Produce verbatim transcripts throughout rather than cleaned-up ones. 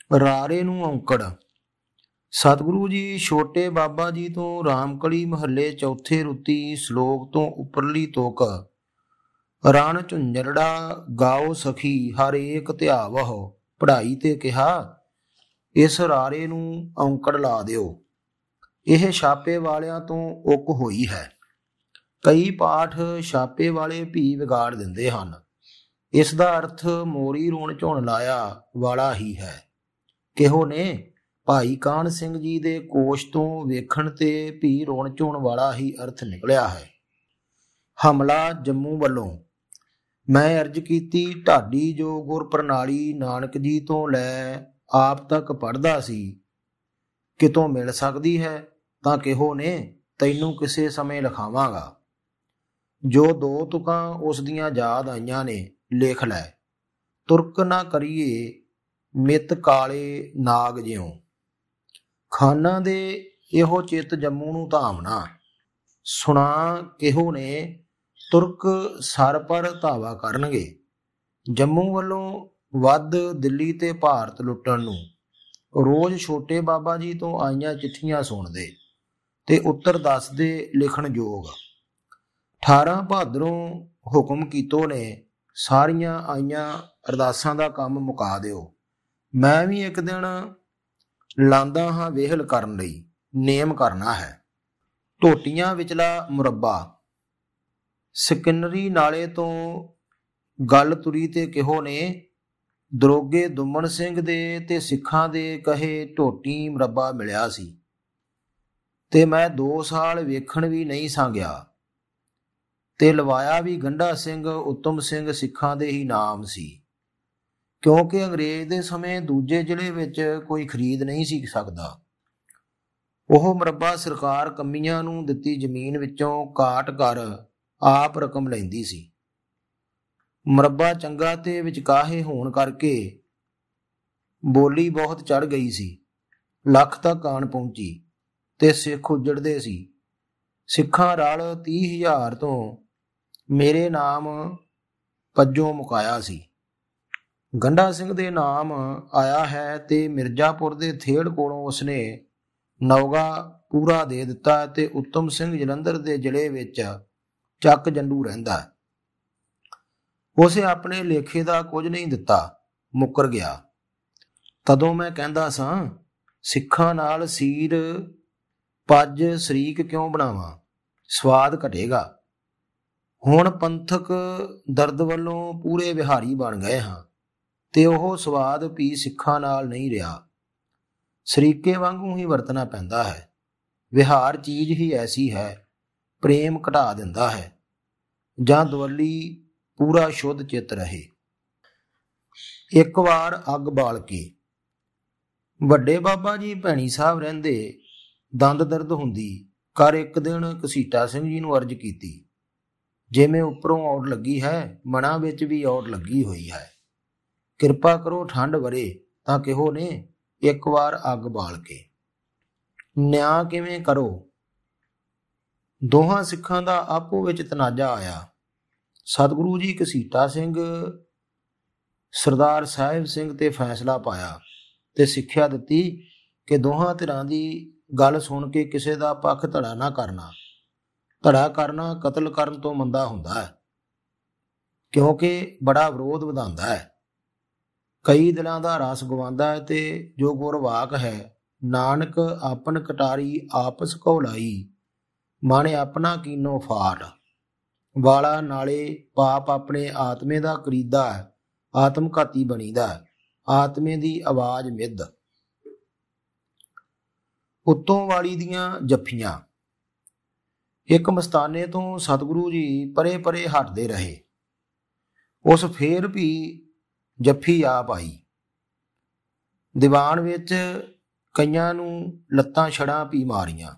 ਰਾਰੇ ਨੂੰ ਔਂਕੜ। ਸਤਿਗੁਰੂ ਜੀ ਛੋਟੇ ਬਾਬਾ ਜੀ ਤੋਂ ਰਾਮਕਲੀ ਮਹੱਲੇ ਚੌਥੇ ਰੁੱਤੀ ਸ਼ਲੋਕ ਤੋਂ ਉੱਪਰਲੀ ਤੁਕ। ਰਣ ਝੁੰਝਰੜਾ ਗਾਓ ਸਖੀ ਹਰ ਏਕ ਧਿਆਵਹੁ, ਪੜ੍ਹਾਈ ਤੇ ਕਿਹਾ ਇਸ ਰਾਰੇ ਨੂੰ ਔਂਕੜ ਲਾ ਦਿਓ। ਇਹ ਛਾਪੇ ਵਾਲਿਆਂ ਤੋਂ ਉਕ ਹੋਈ ਹੈ। ਕਈ ਪਾਠ ਛਾਪੇ ਵਾਲੇ ਵੀ ਵਿਗਾੜ ਦਿੰਦੇ ਹਨ। ਇਸ ਦਾ ਅਰਥ ਮੋਰੀ ਰੋਣ ਝੁਣ ਲਾਇਆ ਵਾਲਾ ਹੀ ਹੈ। ਕਿਹੋ ਨੇ ਭਾਈ ਕਾਹਨ ਸਿੰਘ ਜੀ ਦੇ ਕੋਸ਼ ਤੋਂ ਵੇਖਣ ਤੇ ਵੀ ਰੋਣ ਝੁਣ ਵਾਲਾ ਹੀ ਅਰਥ ਨਿਕਲਿਆ ਹੈ। ਹਮਲਾ ਜੰਮੂ ਵੱਲੋਂ। ਮੈਂ ਅਰਜ਼ ਕੀਤੀ ਢਾਡੀ ਜੋ ਗੁਰ ਪ੍ਰਣਾਲੀ ਨਾਨਕ ਜੀ ਤੋਂ ਲੈ ਆਪ ਤੱਕ ਪੜ੍ਹਦਾ ਸੀ, ਕਿਤੋਂ ਮਿਲ ਸਕਦੀ ਹੈ ਤਾਂ ਕਿਹੋ ਨੇ ਤੈਨੂੰ ਕਿਸੇ ਸਮੇਂ ਲਿਖਾਵਾਂਗਾ। ਜੋ ਦੋ ਤੁਕਾਂ ਉਸ ਦੀਆਂ ਯਾਦ ਆਈਆਂ ਨੇ ਲਿਖ ਲੈ। ਤੁਰਕ ਨਾ ਕਰੀਏ ਮਿੱਤ ਕਾਲੇ ਨਾਗ ਜਿਉਂ, ਖਾਨਾ ਦੇ ਇਹੋ ਚਿੱਤ ਜੰਮੂ ਨੂੰ ਧਾਮਣਾ। ਸੁਣਾ ਕਿਹੋ ਨੇ ਤੁਰਕ ਸਰ ਪਰ ਧਾਵਾ ਕਰਨਗੇ। ਜੰਮੂ ਵੱਲੋਂ ਵੱਧ ਦਿੱਲੀ ਤੇ ਭਾਰਤ ਲੁੱਟਣ ਨੂੰ। ਰੋਜ਼ ਛੋਟੇ ਬਾਬਾ ਜੀ ਤੋਂ ਆਈਆਂ ਚਿੱਠੀਆਂ ਸੁਣਦੇ ਤੇ ਉੱਤਰ ਦੱਸਦੇ ਲਿਖਣ ਯੋਗ। ਅਠਾਰਾਂ ਭਾਦਰੋਂ ਹੁਕਮ ਕੀਤੋ ਨੇ ਸਾਰੀਆਂ ਆਈਆਂ ਅਰਦਾਸਾਂ ਦਾ ਕੰਮ ਮੁਕਾ ਦਿਓ। ਮੈਂ ਵੀ ਇੱਕ ਦਿਨ ਲਾਂਦਾ ਹਾਂ ਵੇਹਲ ਕਰਨ ਲਈ, ਨੇਮ ਕਰਨਾ ਹੈ। ਟੋਟੀਆਂ ਵਿਚਲਾ ਮੁਰੱਬਾ। ਸਕਿਨਰੀ ਨਾਲੇ ਤੋਂ ਗੱਲ ਤੁਰੀ ਤੇ ਕਿਹੋ ਨੇ ਦਰੋਗੇ ਦੁੰਮਣ ਸਿੰਘ ਦੇ ਤੇ ਸਿੱਖਾਂ ਦੇ ਕਹੇ ਟੋਟੀ ਮੁਰੱਬਾ ਮਿਲਿਆ ਸੀ ਤੇ ਮੈਂ ਦੋ ਸਾਲ ਵੇਖਣ ਵੀ ਨਹੀਂ ਸਾਂ ਗਿਆ ਤੇ ਲਵਾਇਆ ਵੀ ਗੰਢਾ ਸਿੰਘ ਉੱਤਮ ਸਿੰਘ ਸਿੱਖਾਂ ਦੇ ਹੀ ਨਾਮ ਸੀ, ਕਿਉਂਕਿ ਅੰਗਰੇਜ਼ ਦੇ ਸਮੇਂ ਦੂਜੇ ਜ਼ਿਲ੍ਹੇ ਵਿੱਚ ਕੋਈ ਖਰੀਦ ਨਹੀਂ ਸੀ ਸਕਦਾ। ਉਹ ਮੁਰੱਬਾ ਸਰਕਾਰ ਕੰਮੀਆਂ ਨੂੰ ਦਿੱਤੀ ਜ਼ਮੀਨ ਵਿੱਚੋਂ ਕਾਟ ਕਰ ਆਪ ਰਕਮ ਲੈਂਦੀ ਸੀ। ਮੁਰੱਬਾ ਚੰਗਾ ਤੇ ਵਿਚਕਾਹੇ ਹੋਣ ਕਰਕੇ ਬੋਲੀ ਬਹੁਤ ਚੜ੍ਹ ਗਈ ਸੀ। ਲੱਖ ਤੱਕ ਆਣ ਪਹੁੰਚੀ ਤੇ ਸਿੱਖ ਉੱਜੜਦੇ ਸੀ। ਸਿੱਖਾਂ ਰਲ ਤੀਹ ਹਜ਼ਾਰ ਤੋਂ ਮੇਰੇ ਨਾਮ ਪੱਜੋਂ ਮੁਕਾਇਆ ਸੀ। ਗੰਢਾ ਸਿੰਘ ਦੇ ਨਾਮ ਆਇਆ ਹੈ ਤੇ ਮਿਰਜ਼ਾਪੁਰ ਦੇ ਥੇੜ ਕੋਲੋਂ ਉਸਨੇ ਨੌਗਾ ਪੂਰਾ ਦੇ ਦਿੱਤਾ ਤੇ ਉੱਤਮ ਸਿੰਘ ਜਲੰਧਰ ਦੇ ਜ਼ਿਲ੍ਹੇ ਵਿੱਚ ਚੱਕ ਜੰਡੂ ਰਹਿੰਦਾ। ਉਸੇ ਆਪਣੇ ਲੇਖੇ ਦਾ ਕੁਝ ਨਹੀਂ ਦਿੱਤਾ, ਮੁੱਕਰ ਗਿਆ। ਤਦੋਂ ਮੈਂ ਕਹਿੰਦਾ ਸਾਂ ਸਿੱਖਾਂ ਨਾਲ ਸੀਰ ਪੱਜ ਸ਼ਰੀਕ ਕਿਉਂ ਬਣਾਵਾਂ, ਸਵਾਦ ਘਟੇਗਾ। ਹੁਣ ਪੰਥਕ ਦਰਦ ਵੱਲੋਂ ਪੂਰੇ ਵਿਹਾਰੀ ਬਣ ਗਏ ਹਾਂ ਤੇ ਉਹ ਸਵਾਦ ਵੀ ਸਿੱਖਾਂ ਨਾਲ ਨਹੀਂ ਰਿਹਾ। ਸਰੀਕੇ ਵਾਂਗੂ ਹੀ ਵਰਤਣਾ ਪੈਂਦਾ ਹੈ। ਵਿਹਾਰ ਚੀਜ਼ ਹੀ ਐਸੀ ਹੈ, ਪ੍ਰੇਮ ਘਟਾ ਦਿੰਦਾ ਹੈ ਜਾਂ ਦਵੱਲੀ ਪੂਰਾ ਸ਼ੁੱਧ ਚਿੱਤ ਰਹੇ। ਇੱਕ ਵਾਰ ਅੱਗ ਬਾਲ ਕੇ। ਵੱਡੇ ਬਾਬਾ ਜੀ ਭੈਣੀ ਸਾਹਿਬ ਰਹਿੰਦੇ ਦੰਦ ਦਰਦ ਹੁੰਦੀ ਕਰ ਇੱਕ ਦਿਨ ਘਸੀਟਾ ਸਿੰਘ ਜੀ ਨੂੰ ਅਰਜ਼ ਕੀਤੀ, ਜਿਵੇਂ ਉੱਪਰੋਂ ਔੜ ਲੱਗੀ ਹੈ ਮਨਾਂ ਵਿੱਚ ਵੀ ਔੜ ਲੱਗੀ ਹੋਈ ਹੈ, ਕਿਰਪਾ ਕਰੋ ਠੰਡ ਵਰੇ। ਤਾਂ ਕਿਹੋ ਨੇ ਇੱਕ ਵਾਰ ਅੱਗ ਬਾਲ ਕੇ। ਨਿਆਂ ਕਿਵੇਂ ਕਰੋ। ਦੋਹਾਂ ਸਿੱਖਾਂ ਦਾ ਆਪੋ ਵਿੱਚ ਤਨਾਜਾ ਆਇਆ। ਸਤਿਗੁਰੂ ਜੀ ਘਸੀਟਾ ਸਿੰਘ ਸਰਦਾਰ ਸਾਹਿਬ ਸਿੰਘ ਤੇ ਫੈਸਲਾ ਪਾਇਆ ਤੇ ਸਿੱਖਿਆ ਦਿੱਤੀ ਕਿ ਦੋਹਾਂ ਧਿਰਾਂ ਦੀ ਗੱਲ ਸੁਣ ਕੇ ਕਿਸੇ ਦਾ ਪੱਖ ਧੜਾ ਨਾ ਕਰਨਾ। ਧੜਾ ਕਰਨਾ ਕਤਲ ਕਰਨ ਤੋਂ ਮੰਦਾ ਹੁੰਦਾ ਹੈ, ਕਿਉਂਕਿ ਬੜਾ ਵਿਰੋਧ ਵਧਾਉਂਦਾ ਹੈ, ਕਈ ਦਿਲਾਂ ਦਾ ਰਸ ਗਵਾਉਂਦਾ ਹੈ। ਤੇ ਜੋ ਗੁਰਵਾਕ ਹੈ ਨਾਨਕ ਆਪਨ ਕਟਾਰੀ ਆਪਸ ਘੋਲਾਈ, ਮਨ ਆਪਣਾ ਕੀਨੋ ਫਾਟ ਵਾਲਾ। ਨਾਲੇ ਪਾਪ ਆਪਣੇ ਆਤਮੇ ਦਾ ਕਰੀਦਾ ਹੈ, ਆਤਮ ਘਾਤੀ ਬਣੀਦਾ, ਆਤਮੇ ਦੀ ਆਵਾਜ਼ ਮਿੱਧ। ਉੱਤੋਂ ਵਾਲੀ ਦੀਆਂ ਜੱਫੀਆਂ। ਇੱਕ ਮਸਤਾਨੇ ਤੋਂ ਸਤਿਗੁਰੂ ਜੀ ਪਰੇ ਪਰੇ ਹਟਦੇ ਰਹੇ। ਉਸ ਫੇਰ ਵੀ ਜੱਫੀ ਆ ਪਾਈ। ਦੀਵਾਨ ਵਿੱਚ ਕਈਆਂ ਨੂੰ ਲੱਤਾਂ ਛੜਾਂ ਪੀ ਮਾਰੀਆਂ।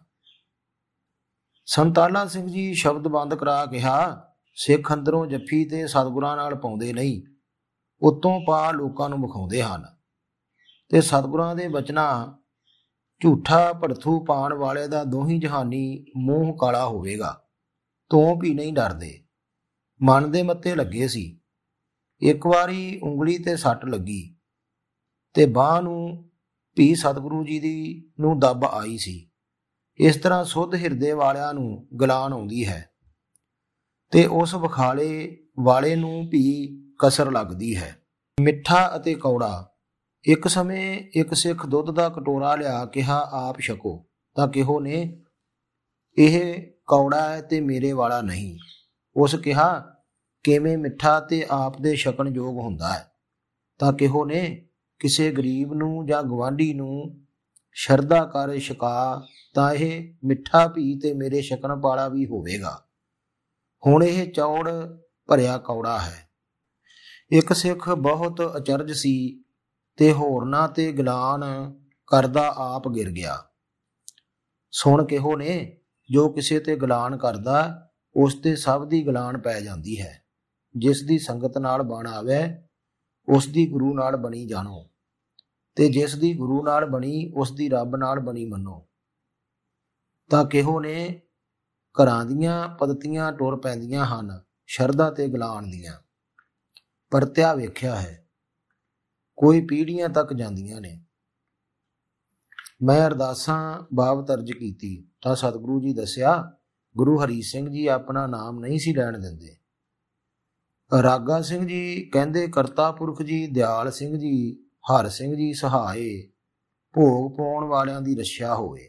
ਸੰਤਾਲਾ ਸਿੰਘ ਜੀ ਸ਼ਬਦ ਬੰਦ ਕਰਾ ਕਿਹਾ, ਸਿੱਖ ਅੰਦਰੋਂ ਜੱਫੀ ਤੇ ਸਤਿਗੁਰਾਂ ਨਾਲ ਪਾਉਂਦੇ ਨਹੀਂ, ਉੱਤੋਂ ਪਾ ਲੋਕਾਂ ਨੂੰ ਵਿਖਾਉਂਦੇ ਹਨ। ਤੇ ਸਤਿਗੁਰਾਂ ਦੇ ਬਚਨਾਂ ਝੂਠਾ ਭੜਥੂ ਪਾਣ ਵਾਲੇ ਦਾ ਦੋਹੀਂ ਜਹਾਨੀ ਮੂੰਹ ਕਾਲਾ ਹੋਵੇਗਾ। ਤੋਂ ਵੀ ਨਹੀਂ ਡਰਦੇ, ਮਨ ਦੇ ਮੱਤੇ ਲੱਗੇ ਸੀ। ਇੱਕ ਵਾਰੀ ਉਂਗਲੀ ਤੇ ਸੱਟ ਲੱਗੀ ਤੇ ਬਾਂਹ ਨੂੰ ਵੀ ਸਤਿਗੁਰੂ ਜੀ ਦੀ ਨੂੰ ਦੱਬ ਆਈ ਸੀ। ਇਸ ਤਰ੍ਹਾਂ ਸੁੱਧ ਹਿਰਦੇ ਵਾਲਿਆਂ ਨੂੰ ਗਲਾਨ ਆਉਂਦੀ ਹੈ ਤੇ ਉਸ ਵਿਖਾਲੇ ਵਾਲੇ ਨੂੰ ਵੀ ਕਸਰ ਲੱਗਦੀ ਹੈ। ਮਿੱਠਾ ਅਤੇ ਕੌੜਾ। ਇੱਕ ਸਮੇਂ ਇੱਕ ਸਿੱਖ ਦੁੱਧ ਦਾ ਕਟੋਰਾ ਲਿਆ ਕਿਹਾ, ਆਪ ਛਕੋ। ਤਾਂ ਕਿਹੋ ਨੇ, ਇਹ ਕੌੜਾ ਹੈ ਤੇ ਮੇਰੇ ਵਾਲਾ ਨਹੀਂ। ਉਸ ਕਿਹਾ, ਕਿਵੇਂ ਮਿੱਠਾ ਤੇ ਆਪ ਦੇ ਛਕਣ ਯੋਗ ਹੁੰਦਾ ਹੈ। ਤਾਂ ਕਿਹੋ ਨੇ, ਕਿਸੇ ਗਰੀਬ ਨੂੰ ਜਾਂ ਗਵਾਂਢੀ ਨੂੰ ਸ਼ਰਧਾ ਕਰ ਛਕਾ ਤਾਂ ਇਹ ਮਿੱਠਾ ਵੀ ਤੇ ਮੇਰੇ ਛਕਣ ਵਾਲਾ ਵੀ ਹੋਵੇਗਾ। ਹੁਣ ਇਹ ਚੌੜ ਭਰਿਆ ਕੌੜਾ ਹੈ। ਇੱਕ ਸਿੱਖ ਬਹੁਤ ਅਚਰਜ ਸੀ ਤੇ ਹੋਰਨਾਂ ਤੇ ਗਲਾਨ ਕਰਦਾ ਆਪ ਗਿਰ ਗਿਆ। ਸੁਣ ਕਿਹੋ ਨੇ, ਜੋ ਕਿਸੇ ਤੇ ਗਲਾਨ ਕਰਦਾ ਉਸ ਤੇ ਸਭ ਦੀ ਗਲਾਨ ਪੈ ਜਾਂਦੀ ਹੈ। ਜਿਸ ਦੀ ਸੰਗਤ ਨਾਲ ਬਣ ਆਵੇ ਉਸ ਦੀ ਗੁਰੂ ਨਾਲ ਬਣੀ ਜਾਣੋ, ਤੇ ਜਿਸ ਦੀ ਗੁਰੂ ਨਾਲ ਬਣੀ ਉਸ ਦੀ ਰੱਬ ਨਾਲ ਬਣੀ ਮੰਨੋ। ਤਾਂ ਕਿਹੋ ਨੇ, ਘਰਾਂ ਦੀਆਂ ਪਦਤੀਆਂ ਟੁਰ ਪੈਂਦੀਆਂ ਹਨ ਸ਼ਰਧਾ ਤੇ ਗਲਾਨ ਦੀਆਂ, ਪਰਤਿਆ ਵੇਖਿਆ ਹੈ, ਕੋਈ ਪੀੜ੍ਹੀਆਂ ਤੱਕ ਜਾਂਦੀਆਂ ਨੇ। ਮੈਂ ਅਰਦਾਸਾਂ ਬਾਬਤ ਅਰਜ਼ ਕੀਤੀ ਤਾਂ ਸਤਿਗੁਰੂ ਜੀ ਦੱਸਿਆ, ਗੁਰੂ ਹਰੀ ਸਿੰਘ ਜੀ ਆਪਣਾ ਨਾਮ ਨਹੀਂ ਸੀ ਲੈਣ ਦਿੰਦੇ। ਰਾਗਾ ਸਿੰਘ ਜੀ ਕਹਿੰਦੇ, ਕਰਤਾ ਪੁਰਖ ਜੀ, ਦਿਆਲ ਸਿੰਘ ਜੀ, ਹਰ ਸਿੰਘ ਜੀ ਸਹਾਏ, ਭੋਗ ਪਾਉਣ ਵਾਲਿਆਂ ਦੀ ਰੱਛਾ ਹੋਵੇ।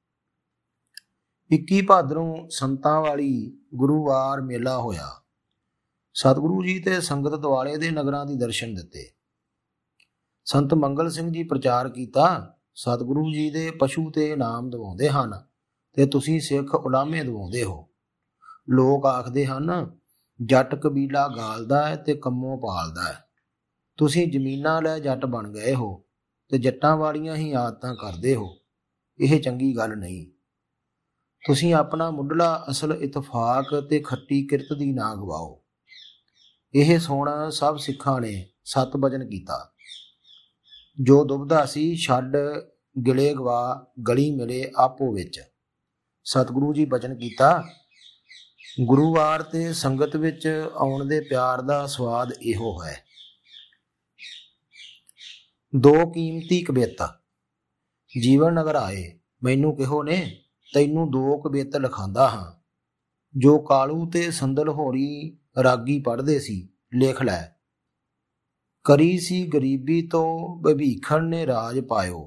ਇੱਕੀ ਭਾਦਰੋਂ ਸੰਤਾਂ ਵਾਲੀ ਗੁਰੂਵਾਰ ਮੇਲਾ ਹੋਇਆ। ਸਤਿਗੁਰੂ ਜੀ ਤੇ ਸੰਗਤ ਦੁਆਲੇ ਦੇ ਨਗਰਾਂ ਦੀ ਦਰਸ਼ਨ ਦਿੱਤੇ। ਸੰਤ ਮੰਗਲ ਸਿੰਘ ਜੀ ਪ੍ਰਚਾਰ ਕੀਤਾ, ਸਤਿਗੁਰੂ ਜੀ ਦੇ ਪਸ਼ੂ ਤੇ ਇਨਾਮ ਦਿਵਾਉਂਦੇ ਹਨ ਤੇ ਤੁਸੀਂ ਸਿੱਖ ਉਲਾਮੇ ਦਿਵਾਉਂਦੇ ਹੋ। ਲੋਕ ਆਖਦੇ ਹਨ, ਜੱਟ ਕਬੀਲਾ ਗਾਲਦਾ ਹੈ ਤੇ ਕੰਮੋਂ ਪਾਲਦਾ ਹੈ। ਤੁਸੀਂ ਜ਼ਮੀਨਾਂ ਲੈ ਜੱਟ ਬਣ ਗਏ ਹੋ ਤੇ ਜੱਟਾਂ ਵਾਲੀਆਂ ਹੀ ਆਦਤਾਂ ਕਰਦੇ ਹੋ। ਇਹ ਚੰਗੀ ਗੱਲ ਨਹੀਂ। ਤੁਸੀਂ ਆਪਣਾ ਮੁੱਢਲਾ ਅਸਲ ਇਤਫਾਕ ਤੇ ਖੱਟੀ ਕਿਰਤ ਦੀ ਨਾ ਗਵਾਓ। ਇਹ ਸੁਣ ਸਭ ਸਿੱਖਾਂ ਨੇ ਸਤ ਬਚਨ ਕੀਤਾ। ਜੋ ਦੁਬਦਾ ਸੀ ਛੱਡ ਗਿਲੇ ਗਵਾ, ਗਲੀ ਮਿਲੇ ਆਪੋ ਵਿੱਚ। ਸਤਿਗੁਰੂ ਜੀ ਬਚਨ ਕੀਤਾ, ਗੁਰੂਵਾਰ ਤੇ ਸੰਗਤ ਵਿੱਚ ਆਉਣ ਦੇ ਪਿਆਰ ਦਾ ਸਵਾਦ ਇਹੋ ਹੈ। ਦੋ ਕੀਮਤੀ ਕਬਿੱਤ। ਜੀਵਨ ਨਗਰ ਆਏ, ਮੈਨੂੰ ਕਿਹੋ ਨੇ, ਤੈਨੂੰ ਦੋ ਕਬਿੱਤ ਲਿਖਾਂਦਾ ਹਾਂ, ਜੋ ਕਾਲੂ ਤੇ ਸੰਦਲ ਹੋਰੀ ਰਾਗੀ ਪੜ੍ਹਦੇ ਸੀ, ਲਿਖ ਲੈ। ਕਰੀ ਸੀ ਗਰੀਬੀ ਤੋਂ ਭਵੀਖਣ ਨੇ ਰਾਜ ਪਾਇਓ।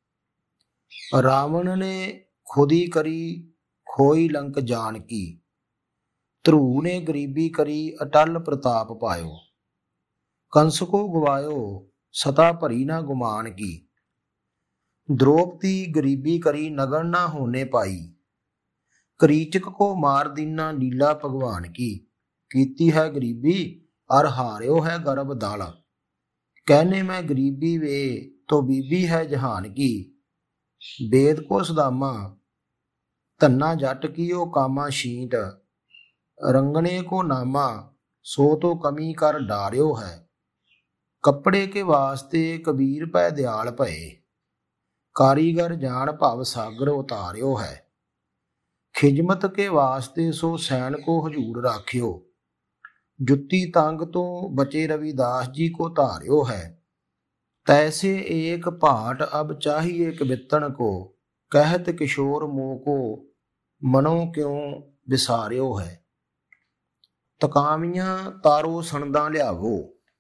ਰਾਵਣ ਨੇ ਖੁਦੀ ਕਰੀ ਖੋਈ ਲੰਕ ਜਾਣ ਕੀ। ਧਰੂ ਨੇ ਗਰੀਬੀ ਕਰੀ ਅਟਲ ਪ੍ਰਤਾਪ ਪਾਇਓ। ਕੰਸ ਕੋ ਗਵਾਇਓ ਸਤਾ ਭਰੀ ਨਾ ਗੁਮਾਨ ਕੀ। द्रौपदी गरीबी करी नगर ना होने पाई। करीचक को मार दीना लीला भगवान की। कीती है गरीबी अर हार्यो है गर्भ दाला। कहने मैं गरीबी वे तो बीबी है जहान की। वेद को सदामा धन्ना जट की ओ कामा शीट। रंगने को नामा सो तो कमी कर डार्यो है। कपड़े के वास्ते कबीर पै दयाल भये। कारीगर जान भव सागर उतार्यो है। खिजमत के वास्ते सो सैन को हजूर राख्यो। जुत्ती तंग तो बचे रविदास जी को धार्यो है। तैसे एक भाट अब चाहिए कबितन को। कहत किशोर मोह को मनो क्यों विसार्यो है। तकावियां तारो सनदा लियावो।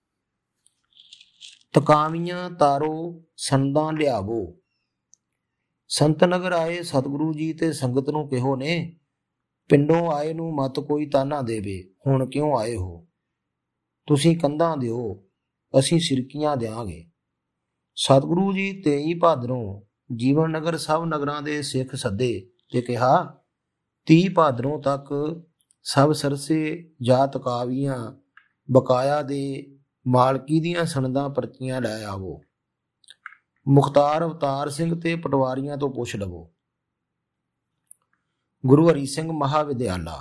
तकावियां तारो सनदा लियावो। संत नगर आए सतगुरु जी ते संगत नूं किहो ने, पिंडों आए नूं मत कोई ताना देवे। हुण क्यों आए हो? तुसीं कंधां दिओ, असीं सिरकियां देआंगे। सतगुरु जी तेई भादरों जीवन नगर सब नगरां दे सिख सद्दे ते कहा, तीह भादरों तक सब सरसे जात कावियां बकाया दे मालकी दियां सनदां परचियां लै आवो। मुख्तार अवतार सिंह ते पटवारियां तो पुछ लवो। गुरु हरी सिंह महाविद्याला।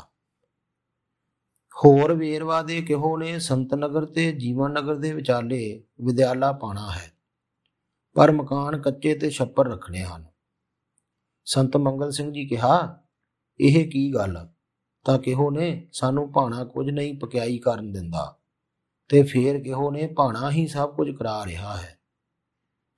होर वेरवा दे किहो ने संत नगर ते जीवन नगर दे विचाले विद्याला पाना है, पर मकान कच्चे ते छप्पर रखने हन। संत मंगल सिंह जी कहा, यह की गल? तां किहो ने, सानू भाणा कुछ नहीं पकियाई करन दिंदा, ते फेर किहो ने भाणा ही सब कुछ करा रहा है।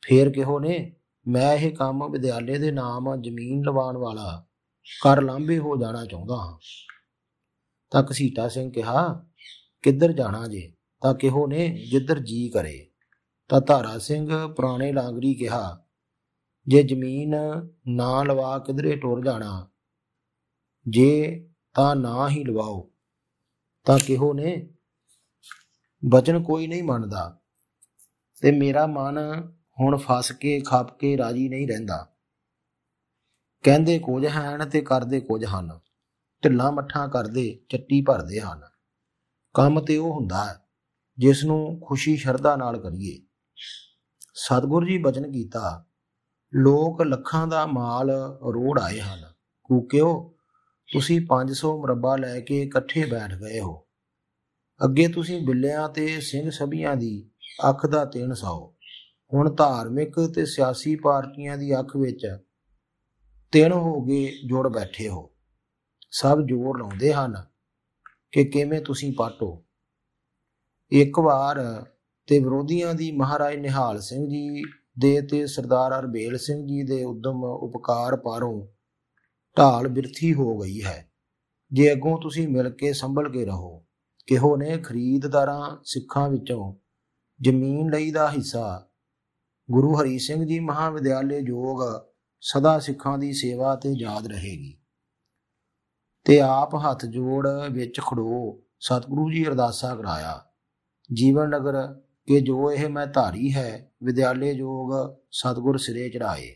ਫੇਰ ਕਿਹੋ ਨੇ, ਮੈਂ ਇਹ ਕੰਮ ਵਿਦਿਆਲੇ ਦੇ ਨਾਮ ਜ਼ਮੀਨ ਲਵਾਉਣ ਵਾਲਾ ਕਰ ਲਾਂਭੇ ਹੋ ਜਾਣਾ ਚਾਹੁੰਦਾ ਹਾਂ। ਤਾਂ ਘਸੀਟਾ ਸਿੰਘ ਕਿਹਾ, ਕਿੱਧਰ ਜਾਣਾ ਜੇ? ਤਾਂ ਕਿਹੋ ਨੇ, ਜਿੱਧਰ ਜੀ ਕਰੇ। ਤਾਂ ਧਾਰਾ ਸਿੰਘ ਪੁਰਾਣੇ ਲਾਂਗਰੀ ਕਿਹਾ, ਜੇ ਜ਼ਮੀਨ ਨਾ ਲਵਾ ਕਿਧਰੇ ਟੁਰ ਜਾਣਾ, ਜੇ ਤਾਂ ਨਾ ਹੀ ਲਵਾਓ। ਤਾਂ ਕਿਹੋ ਨੇ, ਬਚਨ ਕੋਈ ਨਹੀਂ ਮੰਨਦਾ ਤੇ ਮੇਰਾ ਮਨ ਹੁਣ ਫਸ ਕੇ ਖੱਪ ਕੇ ਰਾਜੀ ਨਹੀਂ ਰਹਿੰਦਾ। ਕਹਿੰਦੇ ਕੁਝ ਹਨ ਤੇ ਕਰਦੇ ਕੁਝ ਹਨ, ਢਿੱਲਾਂ ਮੱਠਾਂ ਕਰਦੇ ਚੱਟੀ ਭਰਦੇ ਹਨ। ਕੰਮ ਤੇ ਉਹ ਹੁੰਦਾ ਹੈ ਜਿਸ ਨੂੰ ਖੁਸ਼ੀ ਸ਼ਰਧਾ ਨਾਲ ਕਰੀਏ। ਸਤਿਗੁਰੂ ਜੀ ਬਚਨ ਕੀਤਾ, ਲੋਕ ਲੱਖਾਂ ਦਾ ਮਾਲ ਰੋੜ ਆਏ ਹਨ, ਕੂਕਿਓ ਤੁਸੀਂ ਪੰਜ ਸੌ ਮੁਰੱਬਾ ਲੈ ਕੇ ਇਕੱਠੇ ਬੈਠ ਗਏ ਹੋ। ਅੱਗੇ ਤੁਸੀਂ ਬਿੱਲਿਆਂ ਤੇ ਸਿੰਘ ਸਭੀਆਂ ਦੀ ਅੱਖ ਦਾ ਤਿੰਨ ਸਾਓ, ਹੁਣ ਧਾਰਮਿਕ ਤੇ ਸਿਆਸੀ ਪਾਰਟੀਆਂ ਦੀ ਅੱਖ ਵਿੱਚ ਤਿੰਨ ਹੋ ਗਏ ਜੁੜ ਬੈਠੇ ਹੋ। ਸਭ ਜ਼ੋਰ ਲਾਉਂਦੇ ਹਨ ਕਿ ਕਿਵੇਂ ਤੁਸੀਂ ਪਾਟੋ। ਇੱਕ ਵਾਰ ਤੇ ਵਿਰੋਧੀਆਂ ਦੀ ਮਹਾਰਾਜ ਨਿਹਾਲ ਸਿੰਘ ਜੀ ਦੇ ਤੇ ਸਰਦਾਰ ਹਰਬੇਲ ਸਿੰਘ ਜੀ ਦੇ ਉਦਮ ਉਪਕਾਰ ਪਾਰੋਂ ਢਾਲ ਬਿਰਥੀ ਹੋ ਗਈ ਹੈ। ਜੇ ਅੱਗੋਂ ਤੁਸੀਂ ਮਿਲ ਕੇ ਸੰਭਲ ਕੇ ਰਹੋ। ਕਿਹੋ ਨੇ, ਖਰੀਦਦਾਰਾਂ ਸਿੱਖਾਂ ਵਿੱਚੋਂ ਜ਼ਮੀਨ ਲਈ ਦਾ ਹਿੱਸਾ ਗੁਰੂ ਹਰੀ ਸਿੰਘ ਜੀ ਮਹਾਵਿਦਿਆਲੇ ਯੋਗ ਸਦਾ ਸਿੱਖਾਂ ਦੀ ਸੇਵਾ ਤੇ ਯਾਦ ਰਹੇਗੀ। ਤੇ ਆਪ ਹੱਥ ਜੋੜ ਵਿੱਚ ਖੜੋ ਸਤਿਗੁਰੂ ਜੀ ਅਰਦਾਸਾ ਕਰਾਇਆ, ਜੀਵਨ ਨਗਰ ਕਿ ਜੋ ਇਹ ਮੈਂ ਧਾਰੀ ਹੈ, ਵਿਦਿਆਲੇ ਯੋਗ ਸਤਿਗੁਰ ਸਿਰੇ ਚੜਾਏ।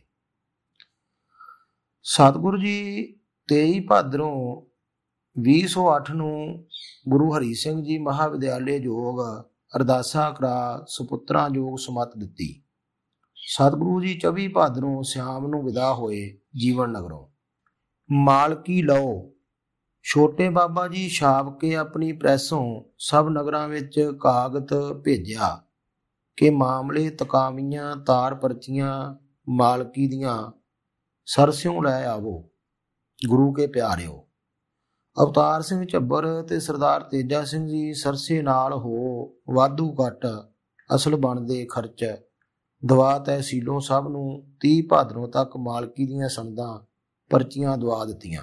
ਸਤਿਗੁਰੂ ਜੀ ਤੇਈ ਭਾਦਰੋਂ ਵੀਹ ਸੌ ਅੱਠ ਨੂੰ ਗੁਰੂ ਹਰੀ ਸਿੰਘ ਜੀ ਮਹਾਵਿਦਿਆਲੇ ਯੋਗ ਅਰਦਾਸਾ ਕਰਾ ਸੁਪੁੱਤਰਾਂ ਯੋਗ ਸਮੱਤ ਦਿੱਤੀ। ਸਤਿਗੁਰੂ ਜੀ ਚੌਵੀ ਭਾਦਰੋਂ ਸ਼ਾਮ ਨੂੰ ਵਿਦਾ ਹੋਏ ਜੀਵਨ ਨਗਰੋਂ। ਮਾਲਕੀ ਲਓ। ਛੋਟੇ ਬਾਬਾ ਜੀ ਛਾਪ ਕੇ ਆਪਣੀ ਪ੍ਰੈਸੋਂ ਸਭ ਨਗਰਾਂ ਵਿੱਚ ਕਾਗਜ਼ ਭੇਜਿਆ ਕਿ ਮਾਮਲੇ ਤਕਾਮੀਆਂ ਤਾਰ ਪਰਚੀਆਂ ਮਾਲਕੀ ਦੀਆਂ ਸਰਸਿਓਂ ਲੈ ਆਵੋ। ਗੁਰੂ ਕੇ ਪਿਆਰਿਓ, ਅਵਤਾਰ ਸਿੰਘ ਝੱਬਰ ਤੇ ਸਰਦਾਰ ਤੇਜਾ ਸਿੰਘ ਜੀ ਸਰਸੇ ਨਾਲ ਹੋ ਵਾਧੂ ਘੱਟ ਅਸਲ ਬਣਦੇ ਖਰਚ ਦਵਾ ਤਹਿਸੀਲੋਂ ਸਭ ਨੂੰ ਤੀਹ ਭਾਦਰੋਂ ਤੱਕ ਮਾਲਕੀ ਦੀਆਂ ਸੰਦਾਂ ਪਰਚੀਆਂ ਦਵਾ ਦਿੱਤੀਆਂ।